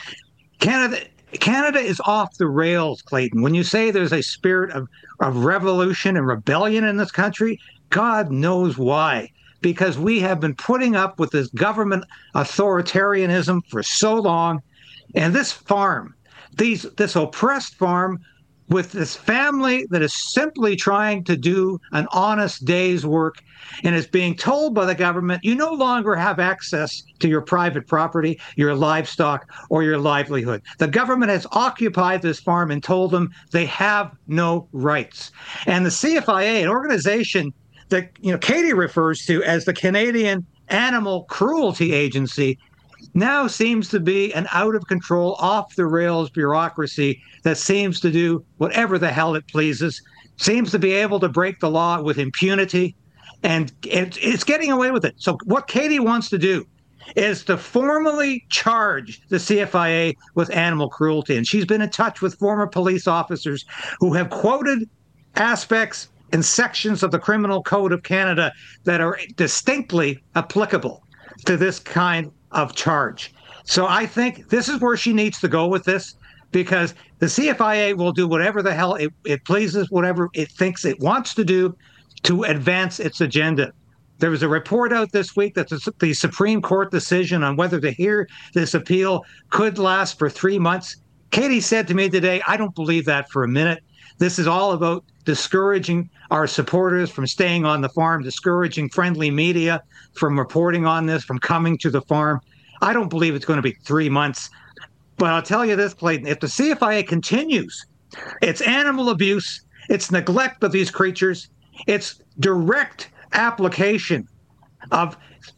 Canada is off the rails, Clayton. When you say there's a spirit of revolution and rebellion in this country, God knows why. Because we have been putting up with this government authoritarianism for so long. And this farm, this oppressed farm, with this family that is simply trying to do an honest day's work and is being told by the government, you no longer have access to your private property, your livestock, or your livelihood. The government has occupied this farm and told them they have no rights. And the CFIA, an organization that Katie refers to as the Canadian Animal Cruelty Agency, now seems to be an out-of-control, off-the-rails bureaucracy that seems to do whatever the hell it pleases, seems to be able to break the law with impunity, and it's getting away with it. So what Katie wants to do is to formally charge the CFIA with animal cruelty. And she's been in touch with former police officers who have quoted aspects and sections of the Criminal Code of Canada that are distinctly applicable to this kind of charge. So I think this is where she needs to go with this, because the CFIA will do whatever the hell it pleases, whatever it thinks it wants to do to advance its agenda. There was a report out this week that the Supreme Court decision on whether to hear this appeal could last for 3 months. Katie said to me today, I don't believe that for a minute. This is all about discouraging our supporters from staying on the farm, discouraging friendly media from reporting on this, from coming to the farm. I don't believe it's going to be 3 months. But I'll tell you this, Clayton, if the CFIA continues its animal abuse, its neglect of these creatures, its direct application of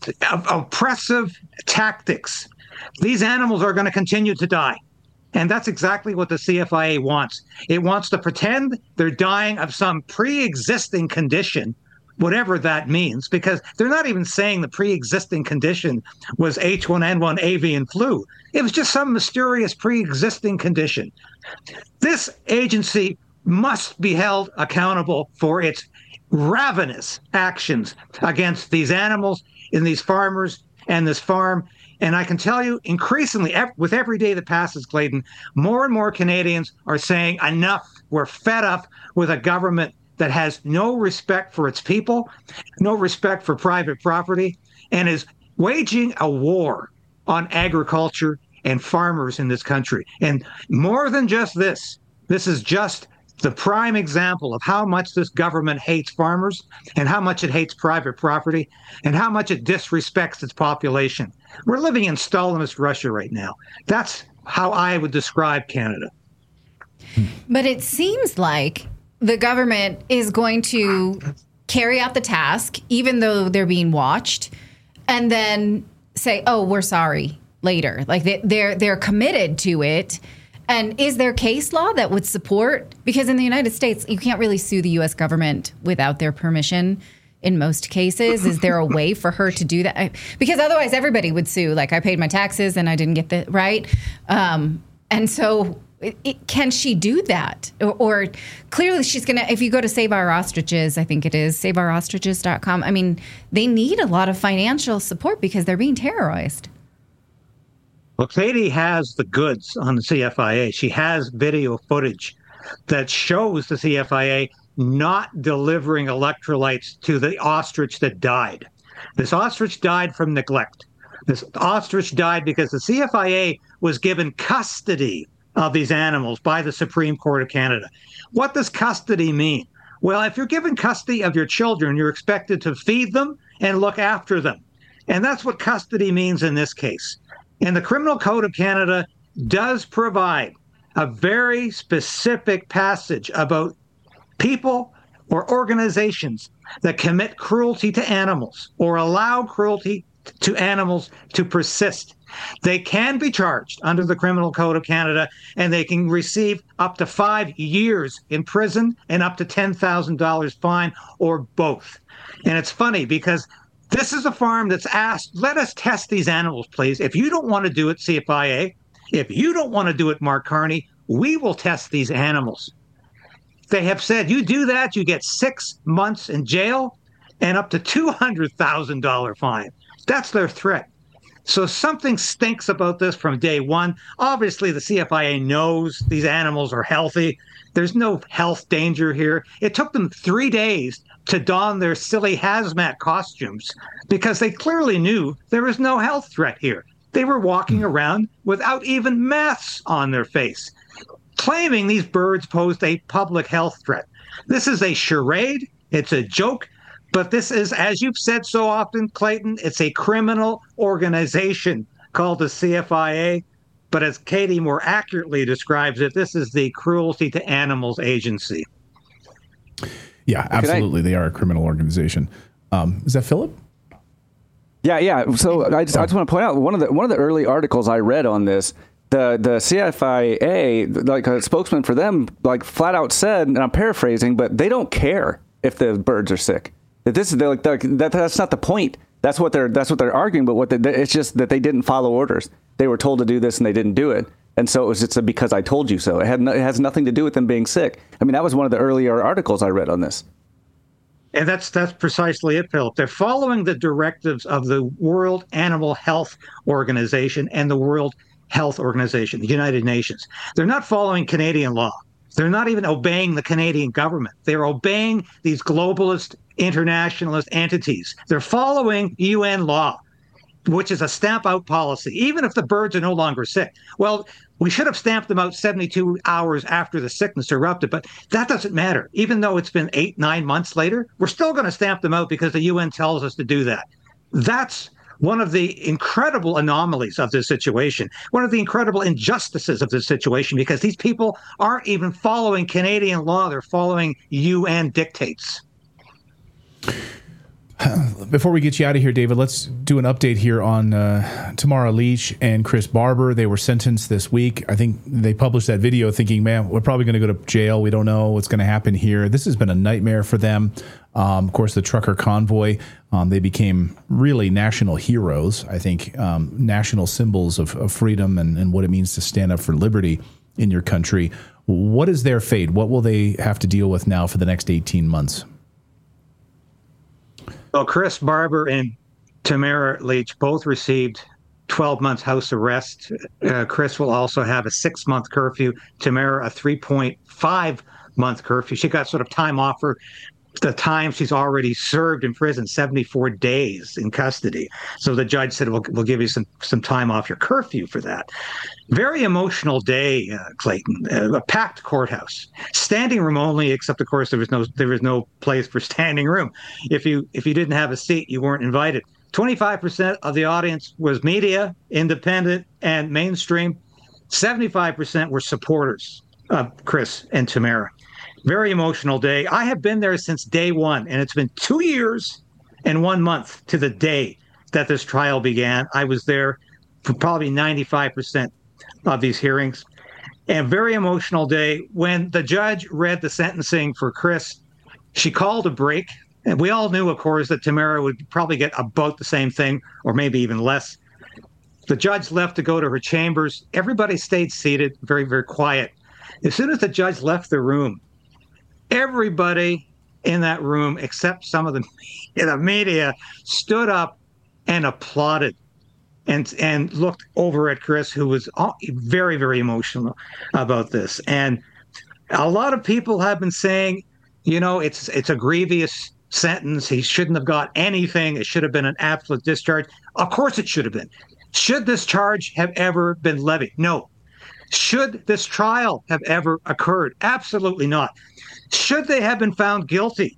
oppressive tactics, these animals are going to continue to die. And that's exactly what the CFIA wants. It wants to pretend they're dying of some pre-existing condition, whatever that means, because they're not even saying the pre-existing condition was H1N1 avian flu. It was just some mysterious pre-existing condition. This agency must be held accountable for its ravenous actions against these animals and these farmers and this farm. And I can tell you, increasingly, with every day that passes, Clayton, more and more Canadians are saying, enough, we're fed up with a government that has no respect for its people, no respect for private property, and is waging a war on agriculture and farmers in this country. And more than just this is just the prime example of how much this government hates farmers and how much it hates private property and how much it disrespects its population. We're living in Stalinist Russia right now. That's how I would describe Canada. But it seems like the government is going to carry out the task, even though they're being watched, and then say, oh, we're sorry later. Like they're committed to it. And is there case law that would support? Because in the United States, you can't really sue the U.S. government without their permission in most cases. Is there a way for her to do that? Because otherwise everybody would sue. Like, I paid my taxes and I didn't get the right. And so can she do that? Or clearly she's going to, if you go to Save Our Ostriches, I think it is, saveourostriches.com, I mean, they need a lot of financial support because they're being terrorized. Well, Katie has the goods on the CFIA. She has video footage that shows the CFIA not delivering electrolytes to the ostrich that died. This ostrich died from neglect. This ostrich died because the CFIA was given custody of these animals by the Supreme Court of Canada. What does custody mean? Well, if you're given custody of your children, you're expected to feed them and look after them. And that's what custody means in this case. And the Criminal Code of Canada does provide a very specific passage about people or organizations that commit cruelty to animals or allow cruelty to animals to persist. They can be charged under the Criminal Code of Canada, and they can receive up to 5 years in prison and up to $10,000 fine, or both. And it's funny because this is a farm that's asked, let us test these animals, please. If you don't want to do it, CFIA, if you don't want to do it, Mark Carney, we will test these animals. They have said, you do that, you get 6 months in jail and up to $200,000 fine. That's their threat. So something stinks about this from day one. Obviously, the CFIA knows these animals are healthy. There's no health danger here. It took them 3 days to don their silly hazmat costumes because they clearly knew there was no health threat here. They were walking around without even masks on their face, claiming these birds posed a public health threat. This is a charade. It's a joke. But this is, as you've said so often, Clayton, it's a criminal organization called the CFIA. But as Katie more accurately describes it, this is the Cruelty to Animals Agency. Yeah, absolutely. They are a criminal organization. Is that Philip? Yeah. So I just want to point out one of the early articles I read on this. The CFIA, like a spokesman for them, like flat out said, and I'm paraphrasing, but they don't care if the birds are sick. That's not the point. That's what they're arguing. But it's just that they didn't follow orders. They were told to do this and they didn't do it. And so it was just because I told you so. It has nothing to do with them being sick. I mean, that was one of the earlier articles I read on this. And that's precisely it, Philip. They're following the directives of the World Animal Health Organization and the World Health Organization, the United Nations. They're not following Canadian law. They're not even obeying the Canadian government. They're obeying these globalist, internationalist entities. They're following UN law, which is a stamp out policy, even if the birds are no longer sick. Well, we should have stamped them out 72 hours after the sickness erupted, but that doesn't matter. Even though it's been 8-9 months later, we're still going to stamp them out because the UN tells us to do that. That's one of the incredible anomalies of this situation, one of the incredible injustices of this situation, because these people aren't even following Canadian law. They're following UN dictates. Before we get you out of here, David, let's do an update here on Tamara Lich and Chris Barber. They were sentenced this week. I think they published that video thinking, man, we're probably going to go to jail. We don't know what's going to happen here. This has been a nightmare for them. Of course, the trucker convoy, they became really national heroes, I think, national symbols of freedom and what it means to stand up for liberty in your country. What is their fate? What will they have to deal with now for the next 18 months? Well, Chris Barber and Tamara Lich both received 12 months house arrest. Chris will also have a 6-month curfew. Tamara, a 3.5-month curfew. She got sort of time off for the time she's already served in prison, 74 days in custody. So the judge said, we'll give you some time off your curfew for that. Very emotional day, Clayton. A packed courthouse, standing room only, except of course there was no place for standing room. If you didn't have a seat, you weren't invited. 25% of the audience was media, independent and mainstream. 75% were supporters of Chris and Tamara. Very emotional day. I have been there since day one, and it's been 2 years and 1 month to the day that this trial began. I was there for probably 95% of these hearings. And very emotional day. When the judge read the sentencing for Chris, she called a break. And we all knew, of course, that Tamara would probably get about the same thing or maybe even less. The judge left to go to her chambers. Everybody stayed seated, very, very quiet. As soon as the judge left the room, everybody in that room, except some of the media, stood up and applauded and looked over at Chris, who was very, very emotional about this. And a lot of people have been saying, it's a grievous sentence. He shouldn't have got anything. It should have been an absolute discharge. Of course it should have been. Should this charge have ever been levied? No. Should this trial have ever occurred? Absolutely not. Should they have been found guilty?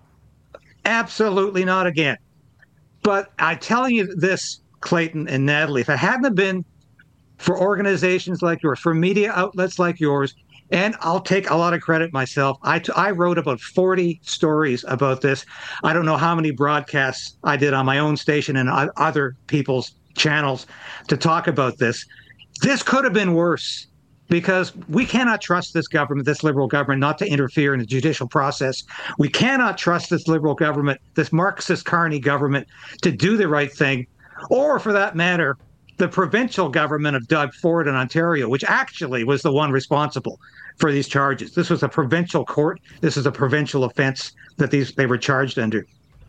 Absolutely not again. But I'm telling you this, Clayton and Natalie, if it hadn't been for organizations like yours, for media outlets like yours, and I'll take a lot of credit myself. I wrote about 40 stories about this. I don't know how many broadcasts I did on my own station and other people's channels to talk about this. This could have been worse because we cannot trust this government, this liberal government, not to interfere in the judicial process. We cannot trust this liberal government, this Marxist Carney government, to do the right thing, or for that matter, the provincial government of Doug Ford in Ontario, which actually was the one responsible for these charges. This was a provincial court. This is a provincial offense that they were charged under.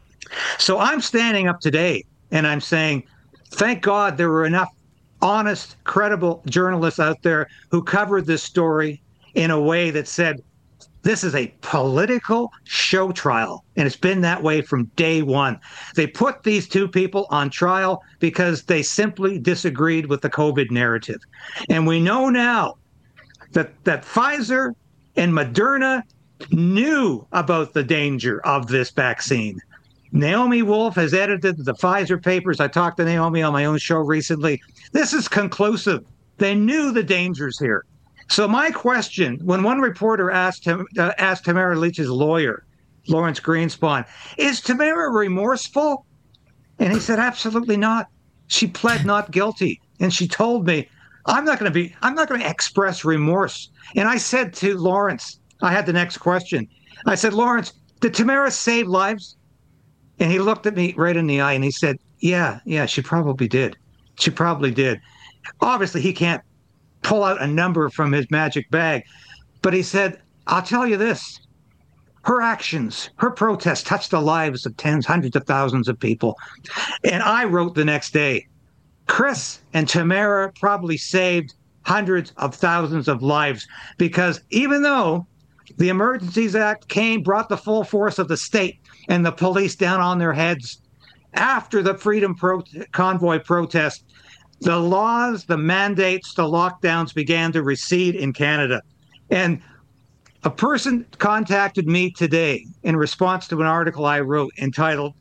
So I'm standing up today and I'm saying, thank God there were enough honest, credible journalists out there who covered this story in a way that said, this is a political show trial, and it's been that way from day one. They put these two people on trial because they simply disagreed with the COVID narrative. And we know now that Pfizer and Moderna knew about the danger of this vaccine. Naomi Wolf has edited the Pfizer papers. I talked to Naomi on my own show recently. This is conclusive. They knew the dangers here. So my question, when one reporter asked Tamara Leach's lawyer, Lawrence Greenspan, is Tamara remorseful? And he said, absolutely not. She pled not guilty. And she told me, I'm not going to express remorse. And I said to Lawrence, I had the next question. I said, Lawrence, did Tamara save lives? And he looked at me right in the eye and he said, yeah, she probably did. She probably did. Obviously, he can't pull out a number from his magic bag. But he said, I'll tell you this. Her actions, her protests touched the lives of tens, hundreds of thousands of people. And I wrote the next day, Chris and Tamara probably saved hundreds of thousands of lives because even though the Emergencies Act brought the full force of the state and the police down on their heads, after the Freedom Convoy protest, the laws, the mandates, the lockdowns began to recede in Canada. And a person contacted me today in response to an article I wrote entitled,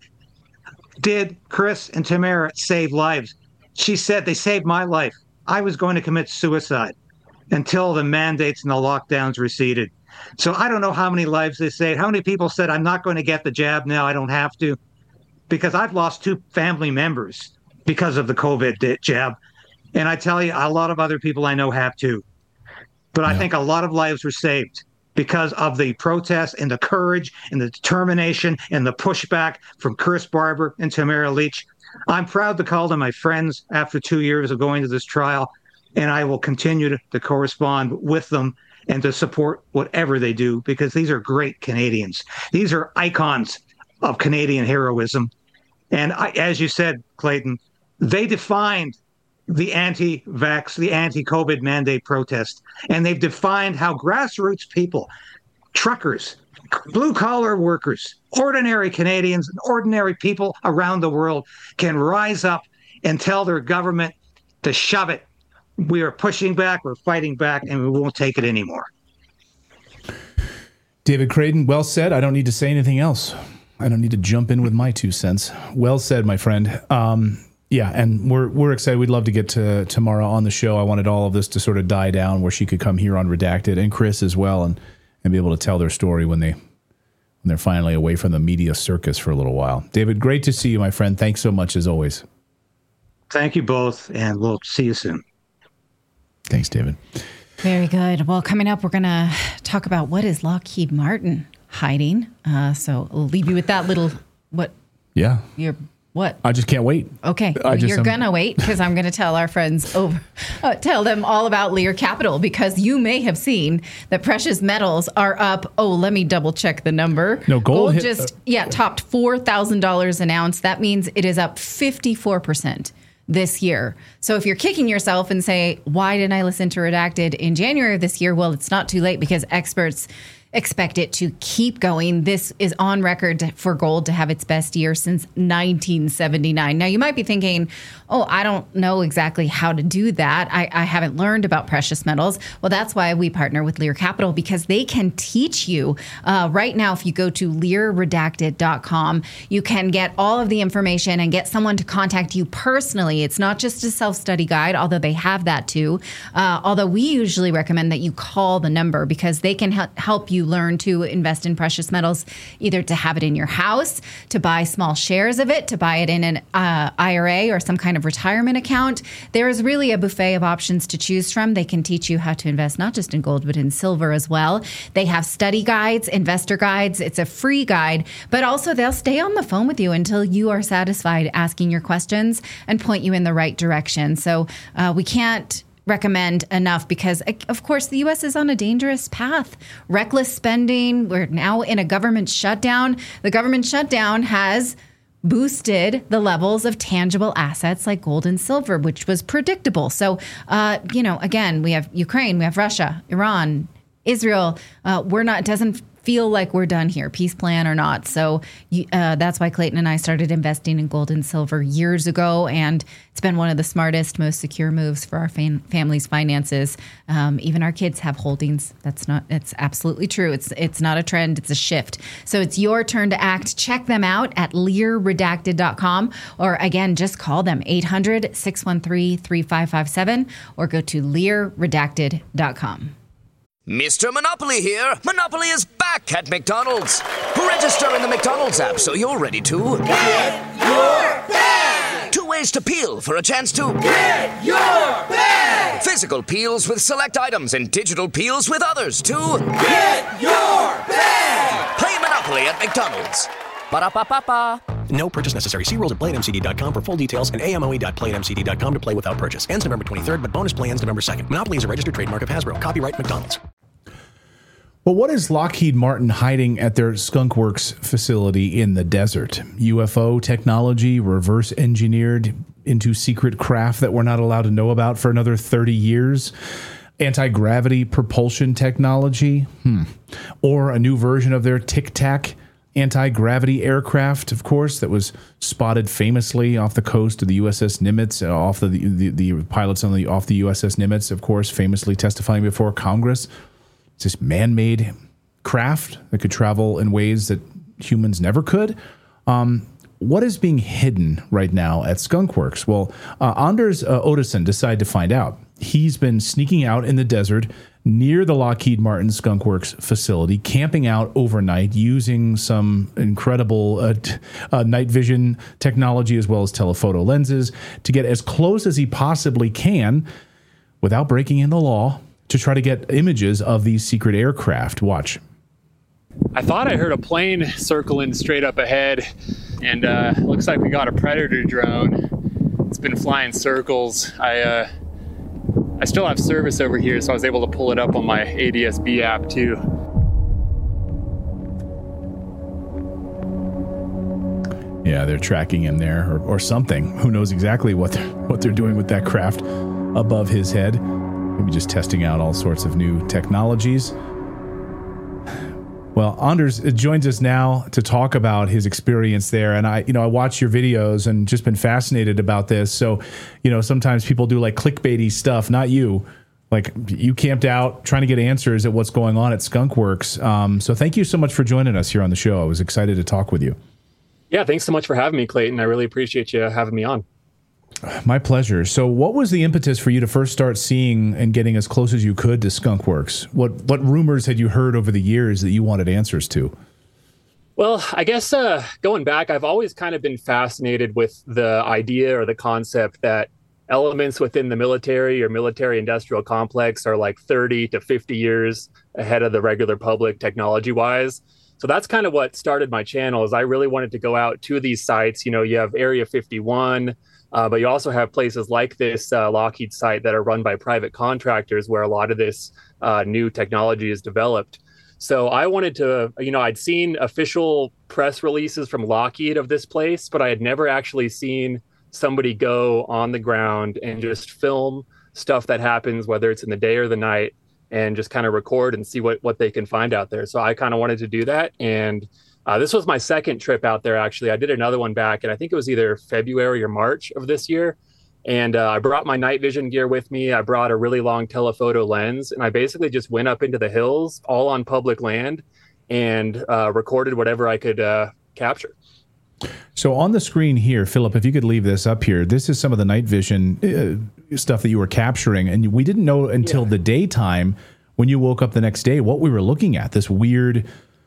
Did Chris and Tamara Save Lives? She said, they saved my life. I was going to commit suicide until the mandates and the lockdowns receded. So I don't know how many lives they saved. How many people said, I'm not going to get the jab now, I don't have to? Because I've lost 2 family members because of the COVID jab. And I tell you, a lot of other people I know have too. But I think a lot of lives were saved because of the protests and the courage and the determination and the pushback from Chris Barber and Tamara Leach. I'm proud to call them my friends after 2 years of going to this trial, and I will continue to correspond with them and to support whatever they do because these are great Canadians. These are icons of Canadian heroism. And as you said, Clayton, they defined the anti-vax, the anti-COVID mandate protest, and they've defined how grassroots people, truckers, blue-collar workers, ordinary Canadians, and ordinary people around the world can rise up and tell their government to shove it. We are pushing back, we're fighting back, and we won't take it anymore. David Creighton, well said. I don't need to say anything else. I don't need to jump in with my 2 cents. Well said, my friend. Yeah, and we're excited. We'd love to get to Tamara on the show. I wanted all of this to sort of die down where she could come here on Redacted, and Chris as well, and be able to tell their story when they're finally away from the media circus for a little while. David, great to see you, my friend. Thanks so much as always. Thank you both, and we'll see you soon. Thanks, David. Very good. Well, coming up, we're going to talk about what is Lockheed Martin hiding. So I'll leave you with that little, Yeah. Your What? I just can't wait. Okay, you're going to wait because I'm going to tell our friends tell them all about Lear Capital, because you may have seen that precious metals are up. Oh, let me double check the number. No, gold hit, just topped $4,000 an ounce. That means it is up 54% this year. So if you're kicking yourself and say, why didn't I listen to Redacted in January of this year? Well, it's not too late, because experts expect it to keep going. This is on record for gold to have its best year since 1979. Now, you might be thinking, oh, I don't know exactly how to do that. I haven't learned about precious metals. Well, that's why we partner with Lear Capital, because they can teach you. Right now, if you go to learredacted.com, you can get all of the information and get someone to contact you personally. It's not just a self-study guide, although they have that too. Although we usually recommend that you call the number, because they can help you learn to invest in precious metals, either to have it in your house, to buy small shares of it, to buy it in an IRA or some kind of retirement account. There is really a buffet of options to choose from. They can teach you how to invest not just in gold, but in silver as well. They have study guides, investor guides. It's a free guide, but also they'll stay on the phone with you until you are satisfied asking your questions and point you in the right direction. So we can't recommend enough, because of course the U.S. is on a dangerous path. Reckless spending. We're now in a government shutdown. The government shutdown has boosted the levels of tangible assets like gold and silver, which was predictable. So, again, we have Ukraine, we have Russia, Iran, Israel. It doesn't feel like we're done here, peace plan or not. So that's why Clayton and I started investing in gold and silver years ago. And it's been one of the smartest, most secure moves for our family's finances. Even our kids have holdings. It's absolutely true. It's not a trend. It's a shift. So it's your turn to act. Check them out at learredacted.com, or again, just call them 800-613-3557 or go to learredacted.com. Mr. Monopoly here. Monopoly is back at McDonald's. Register in the McDonald's app so you're ready to get your bag. 2 ways to peel for a chance to get your bag. Physical peels with select items and digital peels with others to get your bag. Play Monopoly at McDonald's. Ba-da-ba-ba-ba. No purchase necessary. See rules at playatmcd.com for full details and amoe.playatmcd.com to play without purchase. Ends November 23rd, but bonus play ends November 2nd. Monopoly is a registered trademark of Hasbro. Copyright McDonald's. Well, what is Lockheed Martin hiding at their Skunk Works facility in the desert? UFO technology reverse engineered into secret craft that we're not allowed to know about for another 30 years? Anti-gravity propulsion technology? Or a new version of their Tic Tac anti-gravity aircraft, of course, that was spotted famously off the coast of the USS Nimitz, off the pilots off the USS Nimitz, of course, famously testifying before Congress. It's this man-made craft that could travel in ways that humans never could. What is being hidden right now at Skunk Works? Well, Anders Odison decided to find out. He's been sneaking out in the desert near the Lockheed Martin Skunk Works facility, camping out overnight using some incredible night vision technology as well as telephoto lenses to get as close as he possibly can without breaking in the law to try to get images of these secret aircraft. Watch. I thought I heard a plane circling straight up ahead, and looks like we got a Predator drone. It's been flying circles. I still have service over here, so I was able to pull it up on my ADS-B app too. Yeah, they're tracking him there or something. Who knows exactly what they're doing with that craft above his head. Maybe just testing out all sorts of new technologies. Well, Anders joins us now to talk about his experience there. And I watch your videos and just been fascinated about this. So, sometimes people do like clickbaity stuff, not you. Like you camped out trying to get answers at what's going on at Skunk Works. So thank you so much for joining us here on the show. I was excited to talk with you. Yeah, thanks so much for having me, Clayton. I really appreciate you having me on. My pleasure. So what was the impetus for you to first start seeing and getting as close as you could to Skunk Works? What rumors had you heard over the years that you wanted answers to? Well, I guess going back, I've always kind of been fascinated with the idea or the concept that elements within the military or military industrial complex are like 30 to 50 years ahead of the regular public technology-wise. So that's kind of what started my channel. Is I really wanted to go out to these sites. You know, you have Area 51, but you also have places like this Lockheed site that are run by private contractors, where a lot of this new technology is developed. So I wanted to, you know, I'd seen official press releases from Lockheed of this place, but I had never actually seen somebody go on the ground and just film stuff that happens, whether it's in the day or the night, and just kind of record and see what they can find out there. So I kind of wanted to do that. And this was my second trip out there, actually. I did another one back, and I think it was either February or March of this year. And I brought my night vision gear with me. I brought a really long telephoto lens, and I basically just went up into the hills, all on public land, and recorded whatever I could capture. So on the screen here, Philip, if you could leave this up here, this is some of the night vision stuff that you were capturing. And we didn't know until the daytime, when you woke up the next day, what we were looking at. This weird,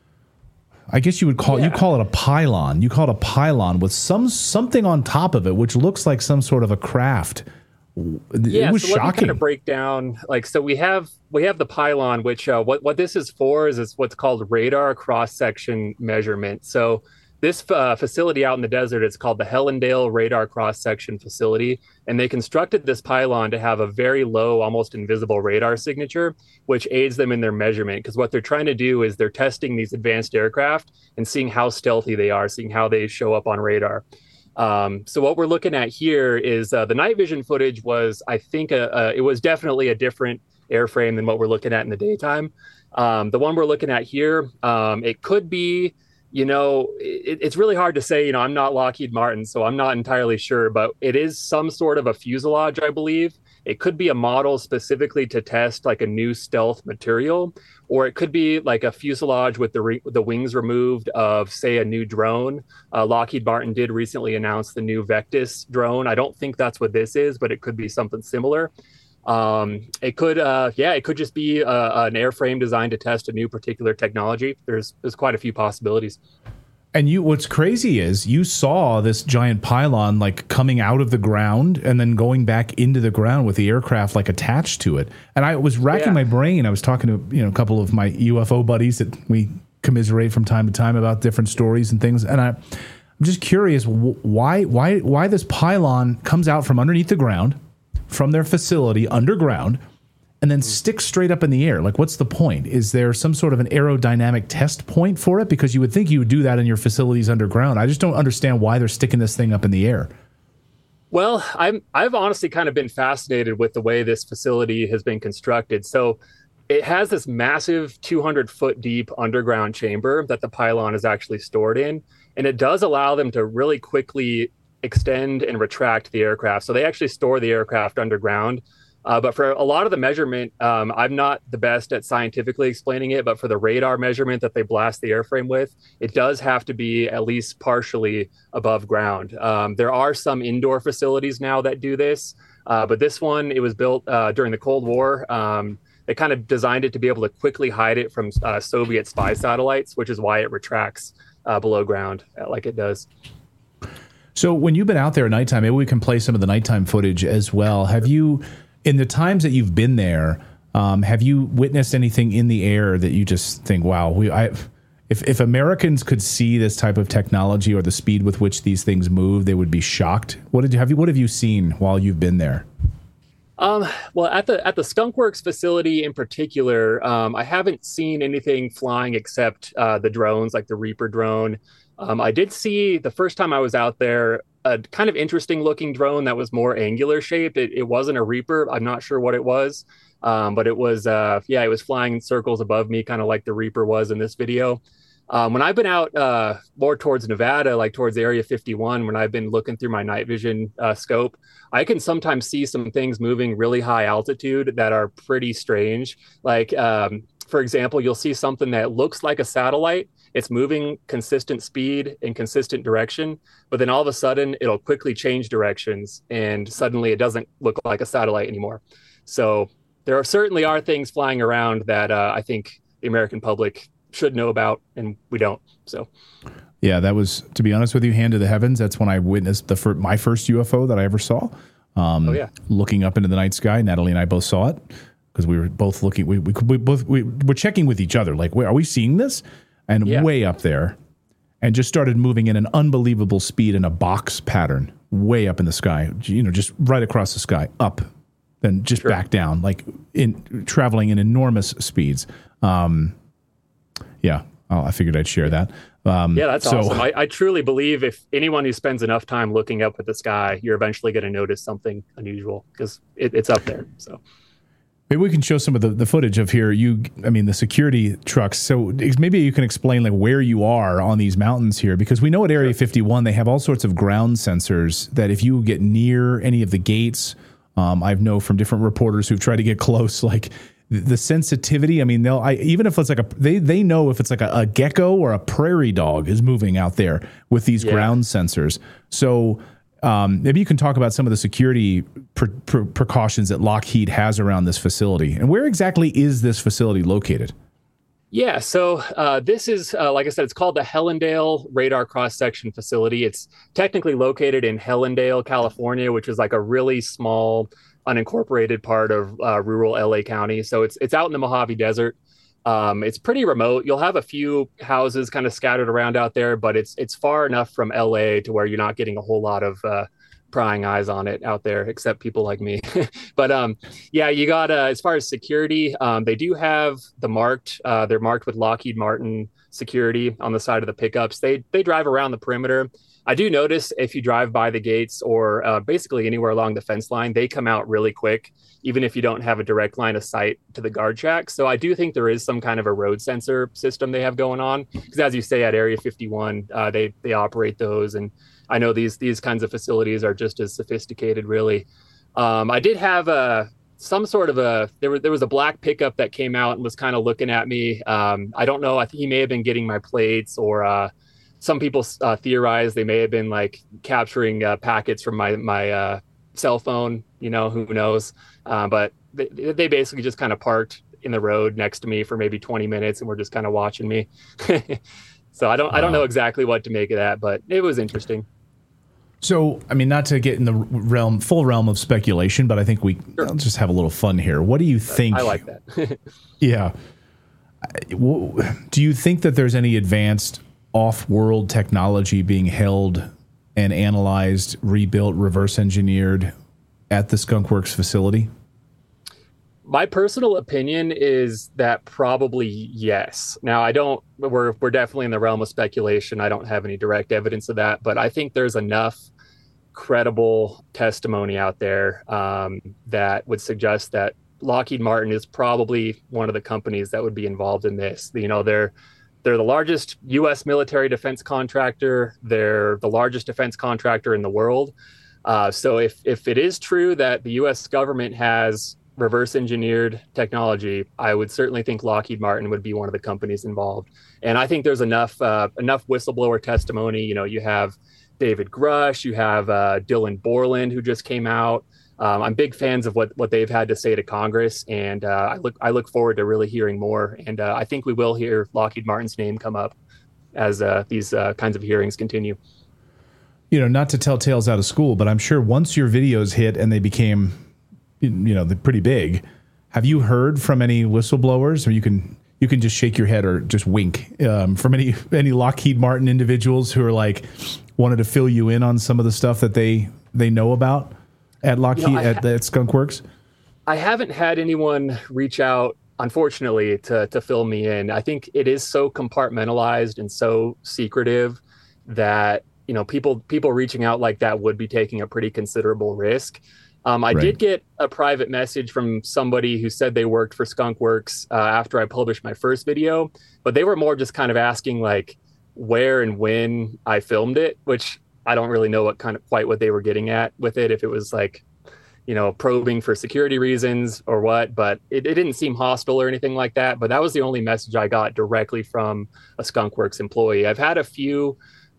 I guess you would call you call it a pylon. You call it a pylon with something on top of it, which looks like some sort of a craft. Yeah, it was so let me shocking. kind of break down, like, so we have the pylon, which what this is for is what's called radar cross-section measurement. So this facility out in the desert, it's called the Helendale Radar Cross-Section Facility, and they constructed this pylon to have a very low, almost invisible radar signature, which aids them in their measurement, because what they're trying to do is they're testing these advanced aircraft and seeing how stealthy they are, seeing how they show up on radar. So what we're looking at here is the night vision footage was, I think, it was definitely a different airframe than what we're looking at in the daytime. The one we're looking at here, it could be, you know, it's really hard to say. You know, I'm not Lockheed Martin, so I'm not entirely sure, but it is some sort of a fuselage, I believe. It could be a model specifically to test like a new stealth material, or it could be like a fuselage with the wings removed of, say, a new drone. Lockheed Martin did recently announce the new Vectis drone. I don't think that's what this is, but it could be something similar. It could just be an airframe designed to test a new particular technology. There's quite a few possibilities. And what's crazy is you saw this giant pylon like coming out of the ground and then going back into the ground with the aircraft like attached to it. And I was racking my brain. I was talking to a couple of my UFO buddies that we commiserate from time to time about different stories and things. And I'm just curious why this pylon comes out from underneath the ground, from their facility underground, and then sticks straight up in the air. Like, what's the point? Is there some sort of an aerodynamic test point for it? Because you would think you would do that in your facilities underground. I just don't understand why they're sticking this thing up in the air. Well, I've honestly kind of been fascinated with the way this facility has been constructed. So it has this massive 200-foot deep underground chamber that the pylon is actually stored in, and it does allow them to really quickly extend and retract the aircraft. So they actually store the aircraft underground. But for a lot of the measurement, I'm not the best at scientifically explaining it, but for the radar measurement that they blast the airframe with, it does have to be at least partially above ground. There are some indoor facilities now that do this, but this one, it was built during the Cold War. They kind of designed it to be able to quickly hide it from Soviet spy satellites, which is why it retracts below ground like it does. So when you've been out there at nighttime, maybe we can play some of the nighttime footage as well. Have you, in the times that you've been there, have you witnessed anything in the air that you just think, wow, if Americans could see this type of technology or the speed with which these things move, they would be shocked? What have you seen while you've been there? Well, at the Skunk Works facility in particular, I haven't seen anything flying except the drones, like the Reaper drone. I did see, the first time I was out there, a kind of interesting looking drone that was more angular shaped. It wasn't a Reaper. I'm not sure what it was, but it was, it was flying in circles above me, kind of like the Reaper was in this video. When I've been out more towards Nevada, like towards Area 51, when I've been looking through my night vision scope, I can sometimes see some things moving really high altitude that are pretty strange. Like, for example, you'll see something that looks like a satellite. It's moving consistent speed and consistent direction, but then all of a sudden it'll quickly change directions and suddenly it doesn't look like a satellite anymore. So there certainly are things flying around that I think the American public should know about, and we don't. So, yeah, that was, to be honest with you, hand to the heavens. That's when I witnessed my first UFO that I ever saw. Looking up into the night sky. Natalie and I both saw it because we were both looking. We were checking with each other, like, wait, are we seeing this? and way up there, and just started moving in an unbelievable speed in a box pattern way up in the sky, just right across the sky, up, then just back down, like traveling in enormous speeds. I figured I'd share that. That's awesome. I truly believe if anyone who spends enough time looking up at the sky, you're eventually going to notice something unusual because it's up there. So maybe we can show some of the footage of here. The security trucks. So maybe you can explain like where you are on these mountains here, because we know at Area 51 they have all sorts of ground sensors that if you get near any of the gates, I know from different reporters who've tried to get close, like the sensitivity. I mean, even if it's like they know if it's like a gecko or a prairie dog is moving out there with these ground sensors. So maybe you can talk about some of the security precautions that Lockheed has around this facility, and where exactly is this facility located? Yeah, so this is, like I said, it's called the Hellendale Radar Cross-Section Facility. It's technically located in Hellendale, California, which is like a really small, unincorporated part of rural LA County. So it's out in the Mojave Desert. It's pretty remote. You'll have a few houses kind of scattered around out there, but it's far enough from LA to where you're not getting a whole lot of prying eyes on it out there, except people like me. But you got as far as security, they do have they're marked with Lockheed Martin security on the side of the pickups. They drive around the perimeter. I do notice if you drive by the gates or basically anywhere along the fence line, they come out really quick, even if you don't have a direct line of sight to the guard shack. So I do think there is some kind of a road sensor system they have going on, because as you say, at Area 51, they operate those. And I know these kinds of facilities are just as sophisticated, really. I did have some sort of there was a black pickup that came out and was kind of looking at me. I don't know. I think he may have been getting my plates, or some people theorize they may have been like capturing packets from my cell phone. Who knows? But they basically just kind of parked in the road next to me for maybe 20 minutes and were just kind of watching me. So I don't know exactly what to make of that, but it was interesting. So, not to get in the full realm of speculation, but I think I'll just have a little fun here. What do you think? I like that. Yeah. Do you think that there's any advanced off-world technology being held and analyzed, rebuilt, reverse engineered at the Skunk Works facility? My personal opinion is that probably yes. Now, we're definitely in the realm of speculation. I don't have any direct evidence of that, but I think there's enough credible testimony out there that would suggest that Lockheed Martin is probably one of the companies that would be involved in this. They're the largest U.S. military defense contractor. They're the largest defense contractor in the world. So if it is true that the U.S. government has reverse engineered technology, I would certainly think Lockheed Martin would be one of the companies involved. And I think there's enough whistleblower testimony. You have David Grush, you have Dylan Borland, who just came out. I'm big fans of what they've had to say to Congress, and I look forward to really hearing more. And I think we will hear Lockheed Martin's name come up as these kinds of hearings continue. Not to tell tales out of school, but I'm sure once your videos hit and they became they're pretty big. Have you heard from any whistleblowers, or you can just shake your head or just wink from any Lockheed Martin individuals who are like wanted to fill you in on some of the stuff that they know about at Lockheed at Skunk Works? I haven't had anyone reach out, unfortunately, to fill me in. I think it is so compartmentalized and so secretive that people reaching out like that would be taking a pretty considerable risk. I did get a private message from somebody who said they worked for Skunk Works after I published my first video, but they were more just kind of asking like where and when I filmed it, which I don't really know quite what they were getting at with it, if it was like, probing for security reasons or what, but it didn't seem hostile or anything like that. But that was the only message I got directly from a Skunk Works employee. I've had a few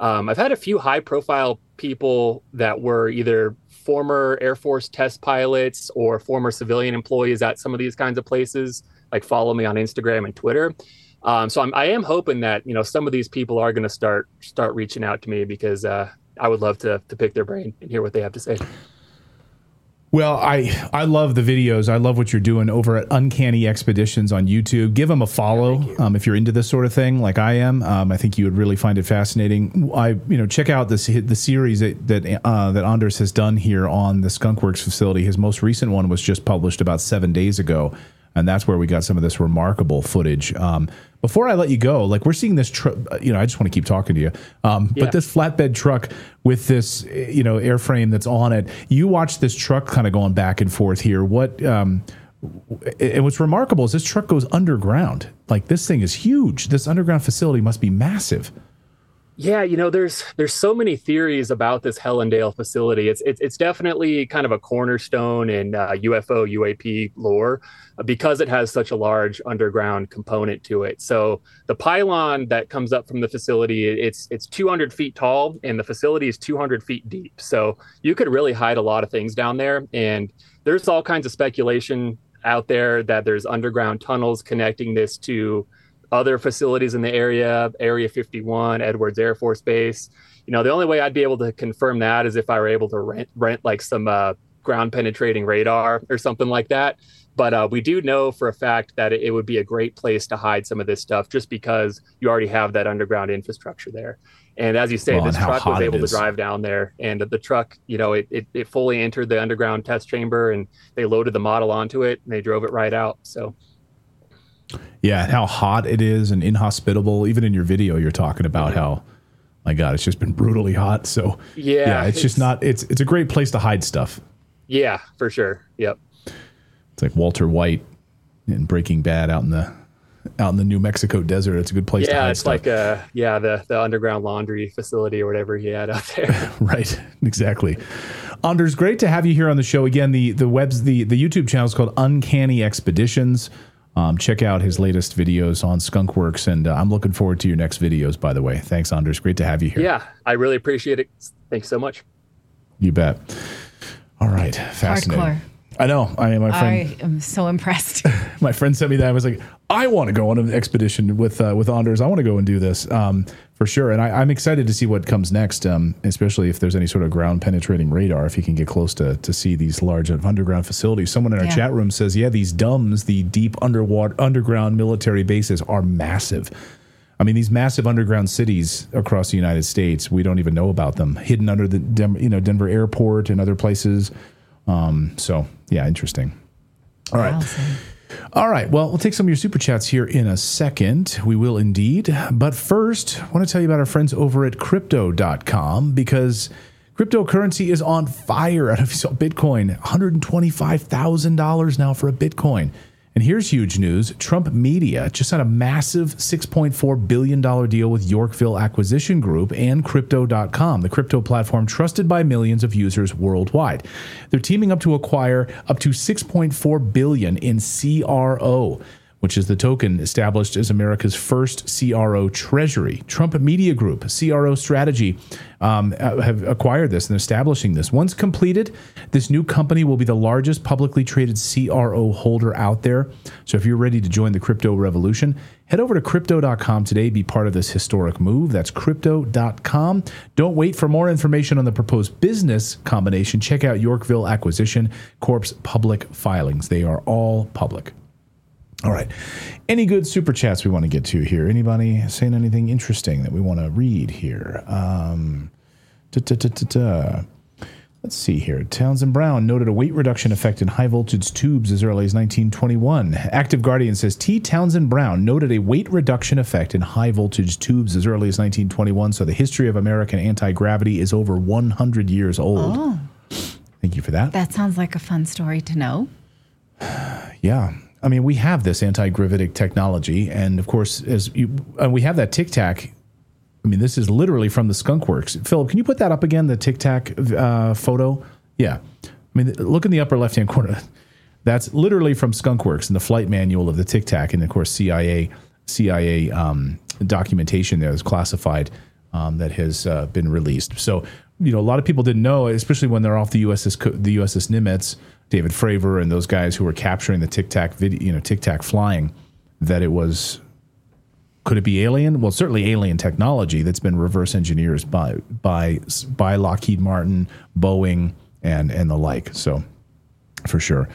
high profile people that were either former Air Force test pilots or former civilian employees at some of these kinds of places, like follow me on Instagram and Twitter. So I am hoping that, some of these people are going to start reaching out to me, because I would love to pick their brain and hear what they have to say. Well, I love the videos. I love what you're doing over at Uncanny Expeditions on YouTube. Give them a follow if you're into this sort of thing, like I am. I think you would really find it fascinating. Check out the series that Anders has done here on the Skunkworks facility. His most recent one was just published about 7 days ago, and that's where we got some of this remarkable footage. Before I let you go, like we're seeing this, I just want to keep talking to you. But this flatbed truck with this, airframe that's on it, you watch this truck kind of going back and forth here. And what's remarkable is this truck goes underground. Like this thing is huge. This underground facility must be massive. Yeah, there's so many theories about this Hellandale facility. It's definitely kind of a cornerstone in UFO UAP lore because it has such a large underground component to it. So the pylon that comes up from the facility, it's 200 feet tall, and the facility is 200 feet deep. So you could really hide a lot of things down there. And there's all kinds of speculation out there that there's underground tunnels connecting this to other facilities in the area, Area 51, Edwards Air Force Base. The only way I'd be able to confirm that is if I were able to rent like some ground penetrating radar or something like that. But we do know for a fact that it would be a great place to hide some of this stuff just because you already have that underground infrastructure there. And as you say, this truck was able to drive down there, and the truck, it fully entered the underground test chamber, and they loaded the model onto it and they drove it right out. So yeah, and how hot it is and inhospitable. Even in your video, you're talking about how, my God, it's just been brutally hot. So yeah, it's just not. It's a great place to hide stuff. Yeah, for sure. Yep. It's like Walter White in Breaking Bad out in the New Mexico desert. It's a good place to hide stuff. Yeah, it's like the underground laundry facility or whatever he had out there. Right, exactly. Anders, great to have you here on the show again. The YouTube channel is called Uncanny Expeditions. Check out his latest videos on Skunkworks, and I'm looking forward to your next videos, by the way. Thanks, Anders. Great to have you here. Yeah, I really appreciate it. Thanks so much. You bet. All right. Fascinating. Hardcore. I know. My friend, I am so impressed. My friend sent me that. I was like, I want to go on an expedition with Anders. I want to go and do this for sure. And I'm excited to see what comes next, especially if there's any sort of ground penetrating radar, if you can get close to see these large underground facilities. Someone in our chat room says, these DUMBs, the deep underground military bases, are massive. I mean, these massive underground cities across the United States, we don't even know about them, hidden under the Denver airport and other places. Interesting. All right. Awesome. All right. Well, we'll take some of your super chats here in a second. We will indeed. But first, I want to tell you about our friends over at Crypto.com, because cryptocurrency is on fire. If you saw Bitcoin, $125,000 now for a Bitcoin. And here's huge news. Trump Media just had a massive $6.4 billion deal with Yorkville Acquisition Group and Crypto.com, the crypto platform trusted by millions of users worldwide. They're teaming up to acquire up to $6.4 billion in CRO, which is the token established as America's first CRO treasury. Trump Media Group, CRO Strategy, have acquired this and establishing this. Once completed, this new company will be the largest publicly traded CRO holder out there. So if you're ready to join the crypto revolution, head over to Crypto.com today. Be part of this historic move. That's Crypto.com. Don't wait for more information on the proposed business combination. Check out Yorkville Acquisition Corp's public filings. They are all public. All right. Any good super chats we want to get to here? Anybody saying anything interesting that we want to read here? Let's see here. Townsend Brown noted a weight reduction effect in high voltage tubes as early as 1921. Active Guardian says T. Townsend Brown noted a weight reduction effect in high voltage tubes as early as 1921. So the history of American anti-gravity is over 100 years old. Oh. Thank you for that. That sounds like a fun story to know. Yeah. I mean, we have this anti-gravitic technology, and of course, we have that Tic Tac. I mean, this is literally from the Skunkworks. Philip, can you put that up again, the Tic Tac photo? Yeah. I mean, look in the upper left-hand corner. That's literally from Skunkworks and the flight manual of the Tic Tac, and of course, CIA documentation there is classified that has been released. So, a lot of people didn't know, especially when they're off the USS Nimitz, David Fravor and those guys who were capturing the Tic Tac video, Tic Tac flying, that it was, could it be alien? Well, certainly alien technology that's been reverse engineered by Lockheed Martin, Boeing, and the like. So For sure.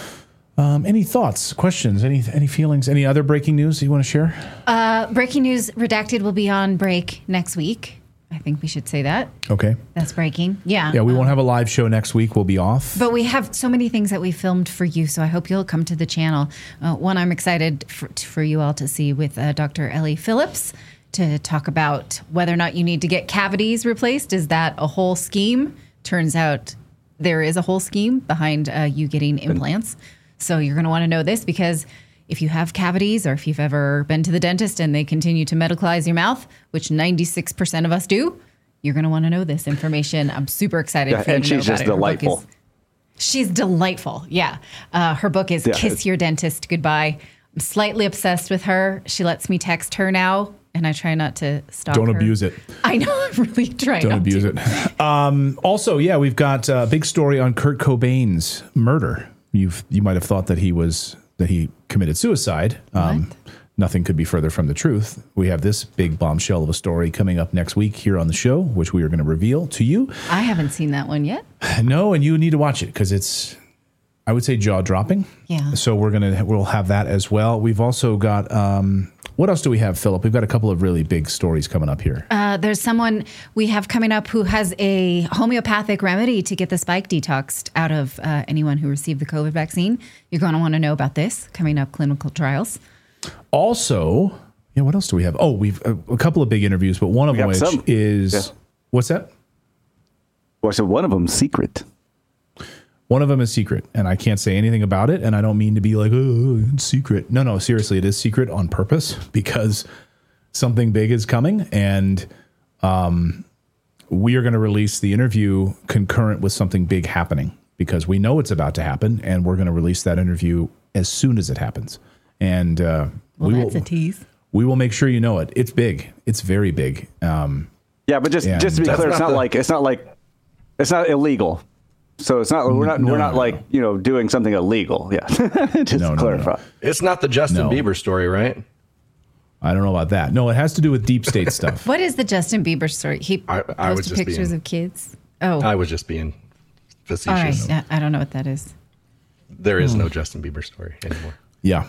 Any thoughts, questions, any feelings, any other breaking news that you want to share? Breaking news, Redacted will be on break next week. I think we should say that. Okay. That's breaking. Yeah. Yeah, we won't have a live show next week. We'll be off. But we have so many things that we filmed for you, so I hope you'll come to the channel. One I'm excited for you all to see with Dr. Ellie Phillips to talk about whether or not you need to get cavities replaced. Is that a whole scheme? Turns out there is a whole scheme behind you getting implants. So you're going to want to know this, because if you have cavities or if you've ever been to the dentist and they continue to medicalize your mouth, which 96% of us do, you're going to want to know this information. I'm super excited for you to know about it. And she's just delightful. She's delightful. Yeah. Her book is Kiss Your Dentist Goodbye. I'm slightly obsessed with her. She lets me text her now, and I try not to stalk her. Don't abuse it. I know. I'm really trying Don't not abuse to. it. Also, yeah, we've got a big story on Kurt Cobain's murder. You might have thought that he committed suicide. Nothing could be further from the truth. We have this big bombshell of a story coming up next week here on the show, which we are going to reveal to you. I haven't seen that one yet. No, and you need to watch it because it's, I would say, jaw-dropping. Yeah. So we'll have that as well. We've also got, what else do we have, Philip? We've got a couple of really big stories coming up here. There's someone we have coming up who has a homeopathic remedy to get the spike detoxed out of anyone who received the COVID vaccine. You're going to want to know about this coming up, clinical trials. Also, yeah, what else do we have? Oh, we've a couple of big interviews, but one of which is, what's that? Well, so one of them secret. One of them is secret, and I can't say anything about it, and I don't mean to be like, oh, it's secret. No, seriously, it is secret on purpose because something big is coming, and we are going to release the interview concurrent with something big happening because we know it's about to happen, and we're going to release that interview as soon as it happens. And that's a tease. We will make sure you know it. It's big. It's very big. Yeah, but just to be clear, it's not illegal. So it's not we're not like, you know, doing something illegal. Yeah. Just to clarify. No. It's not the Justin Bieber story, right? I don't know about that. No, it has to do with deep state stuff. What is the Justin Bieber story? He posted pictures of kids. Oh. I was just being facetious. All right. I don't know what that is. There is no Justin Bieber story anymore. Yeah.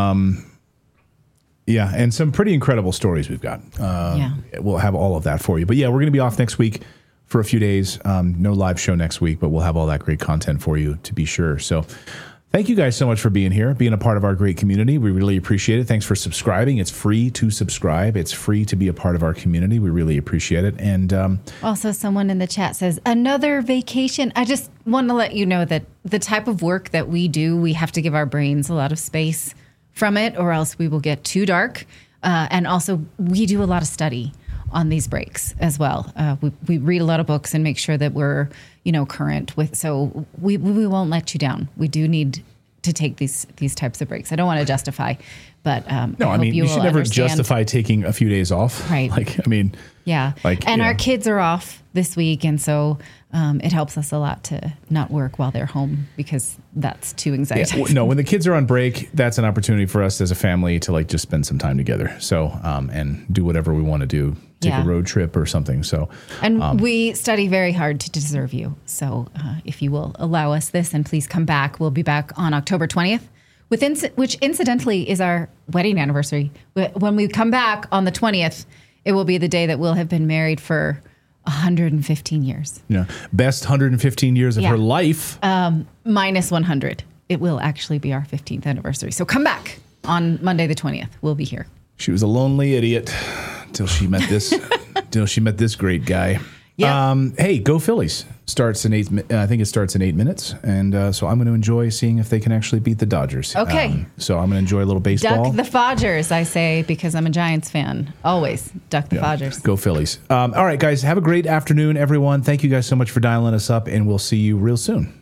Yeah, and some pretty incredible stories we've got. We'll have all of that for you. But yeah, we're going to be off next week for a few days. No live show next week, but we'll have all that great content for you to be sure. So thank you guys so much for being here, being a part of our great community. We really appreciate it. Thanks for subscribing. It's free to subscribe. It's free to be a part of our community. We really appreciate it. And also, someone in the chat says, another vacation. I just want to let you know that the type of work that we do, we have to give our brains a lot of space from it, or else we will get too dark. And also, we do a lot of study on these breaks as well. We read a lot of books and make sure that we're, current with. So we won't let you down. We do need to take these types of breaks. I don't want to justify, but you should never justify taking a few days off. Right. Yeah. Our kids are off this week, and so it helps us a lot to not work while they're home because that's too anxiety. Yeah. No, when the kids are on break, that's an opportunity for us as a family to just spend some time together. So and do whatever we want to do. Take a road trip or something. So, and we study very hard to deserve you. So if you will allow us this, and please come back. We'll be back on October 20th, which incidentally is our wedding anniversary. When we come back on the 20th, it will be the day that we'll have been married for 115 years. Yeah. Best 115 years of her life. Minus 100. It will actually be our 15th anniversary. So come back on Monday the 20th. We'll be here. She was a lonely idiot till she met this great guy. Yep. Hey, go Phillies. Starts in 8 minutes. And so I'm going to enjoy seeing if they can actually beat the Dodgers. Okay. So I'm going to enjoy a little baseball. Duck the Fodgers, I say, because I'm a Giants fan. Always duck the Fodgers. Go Phillies. All right, guys. Have a great afternoon, everyone. Thank you guys so much for dialing us up, and we'll see you real soon.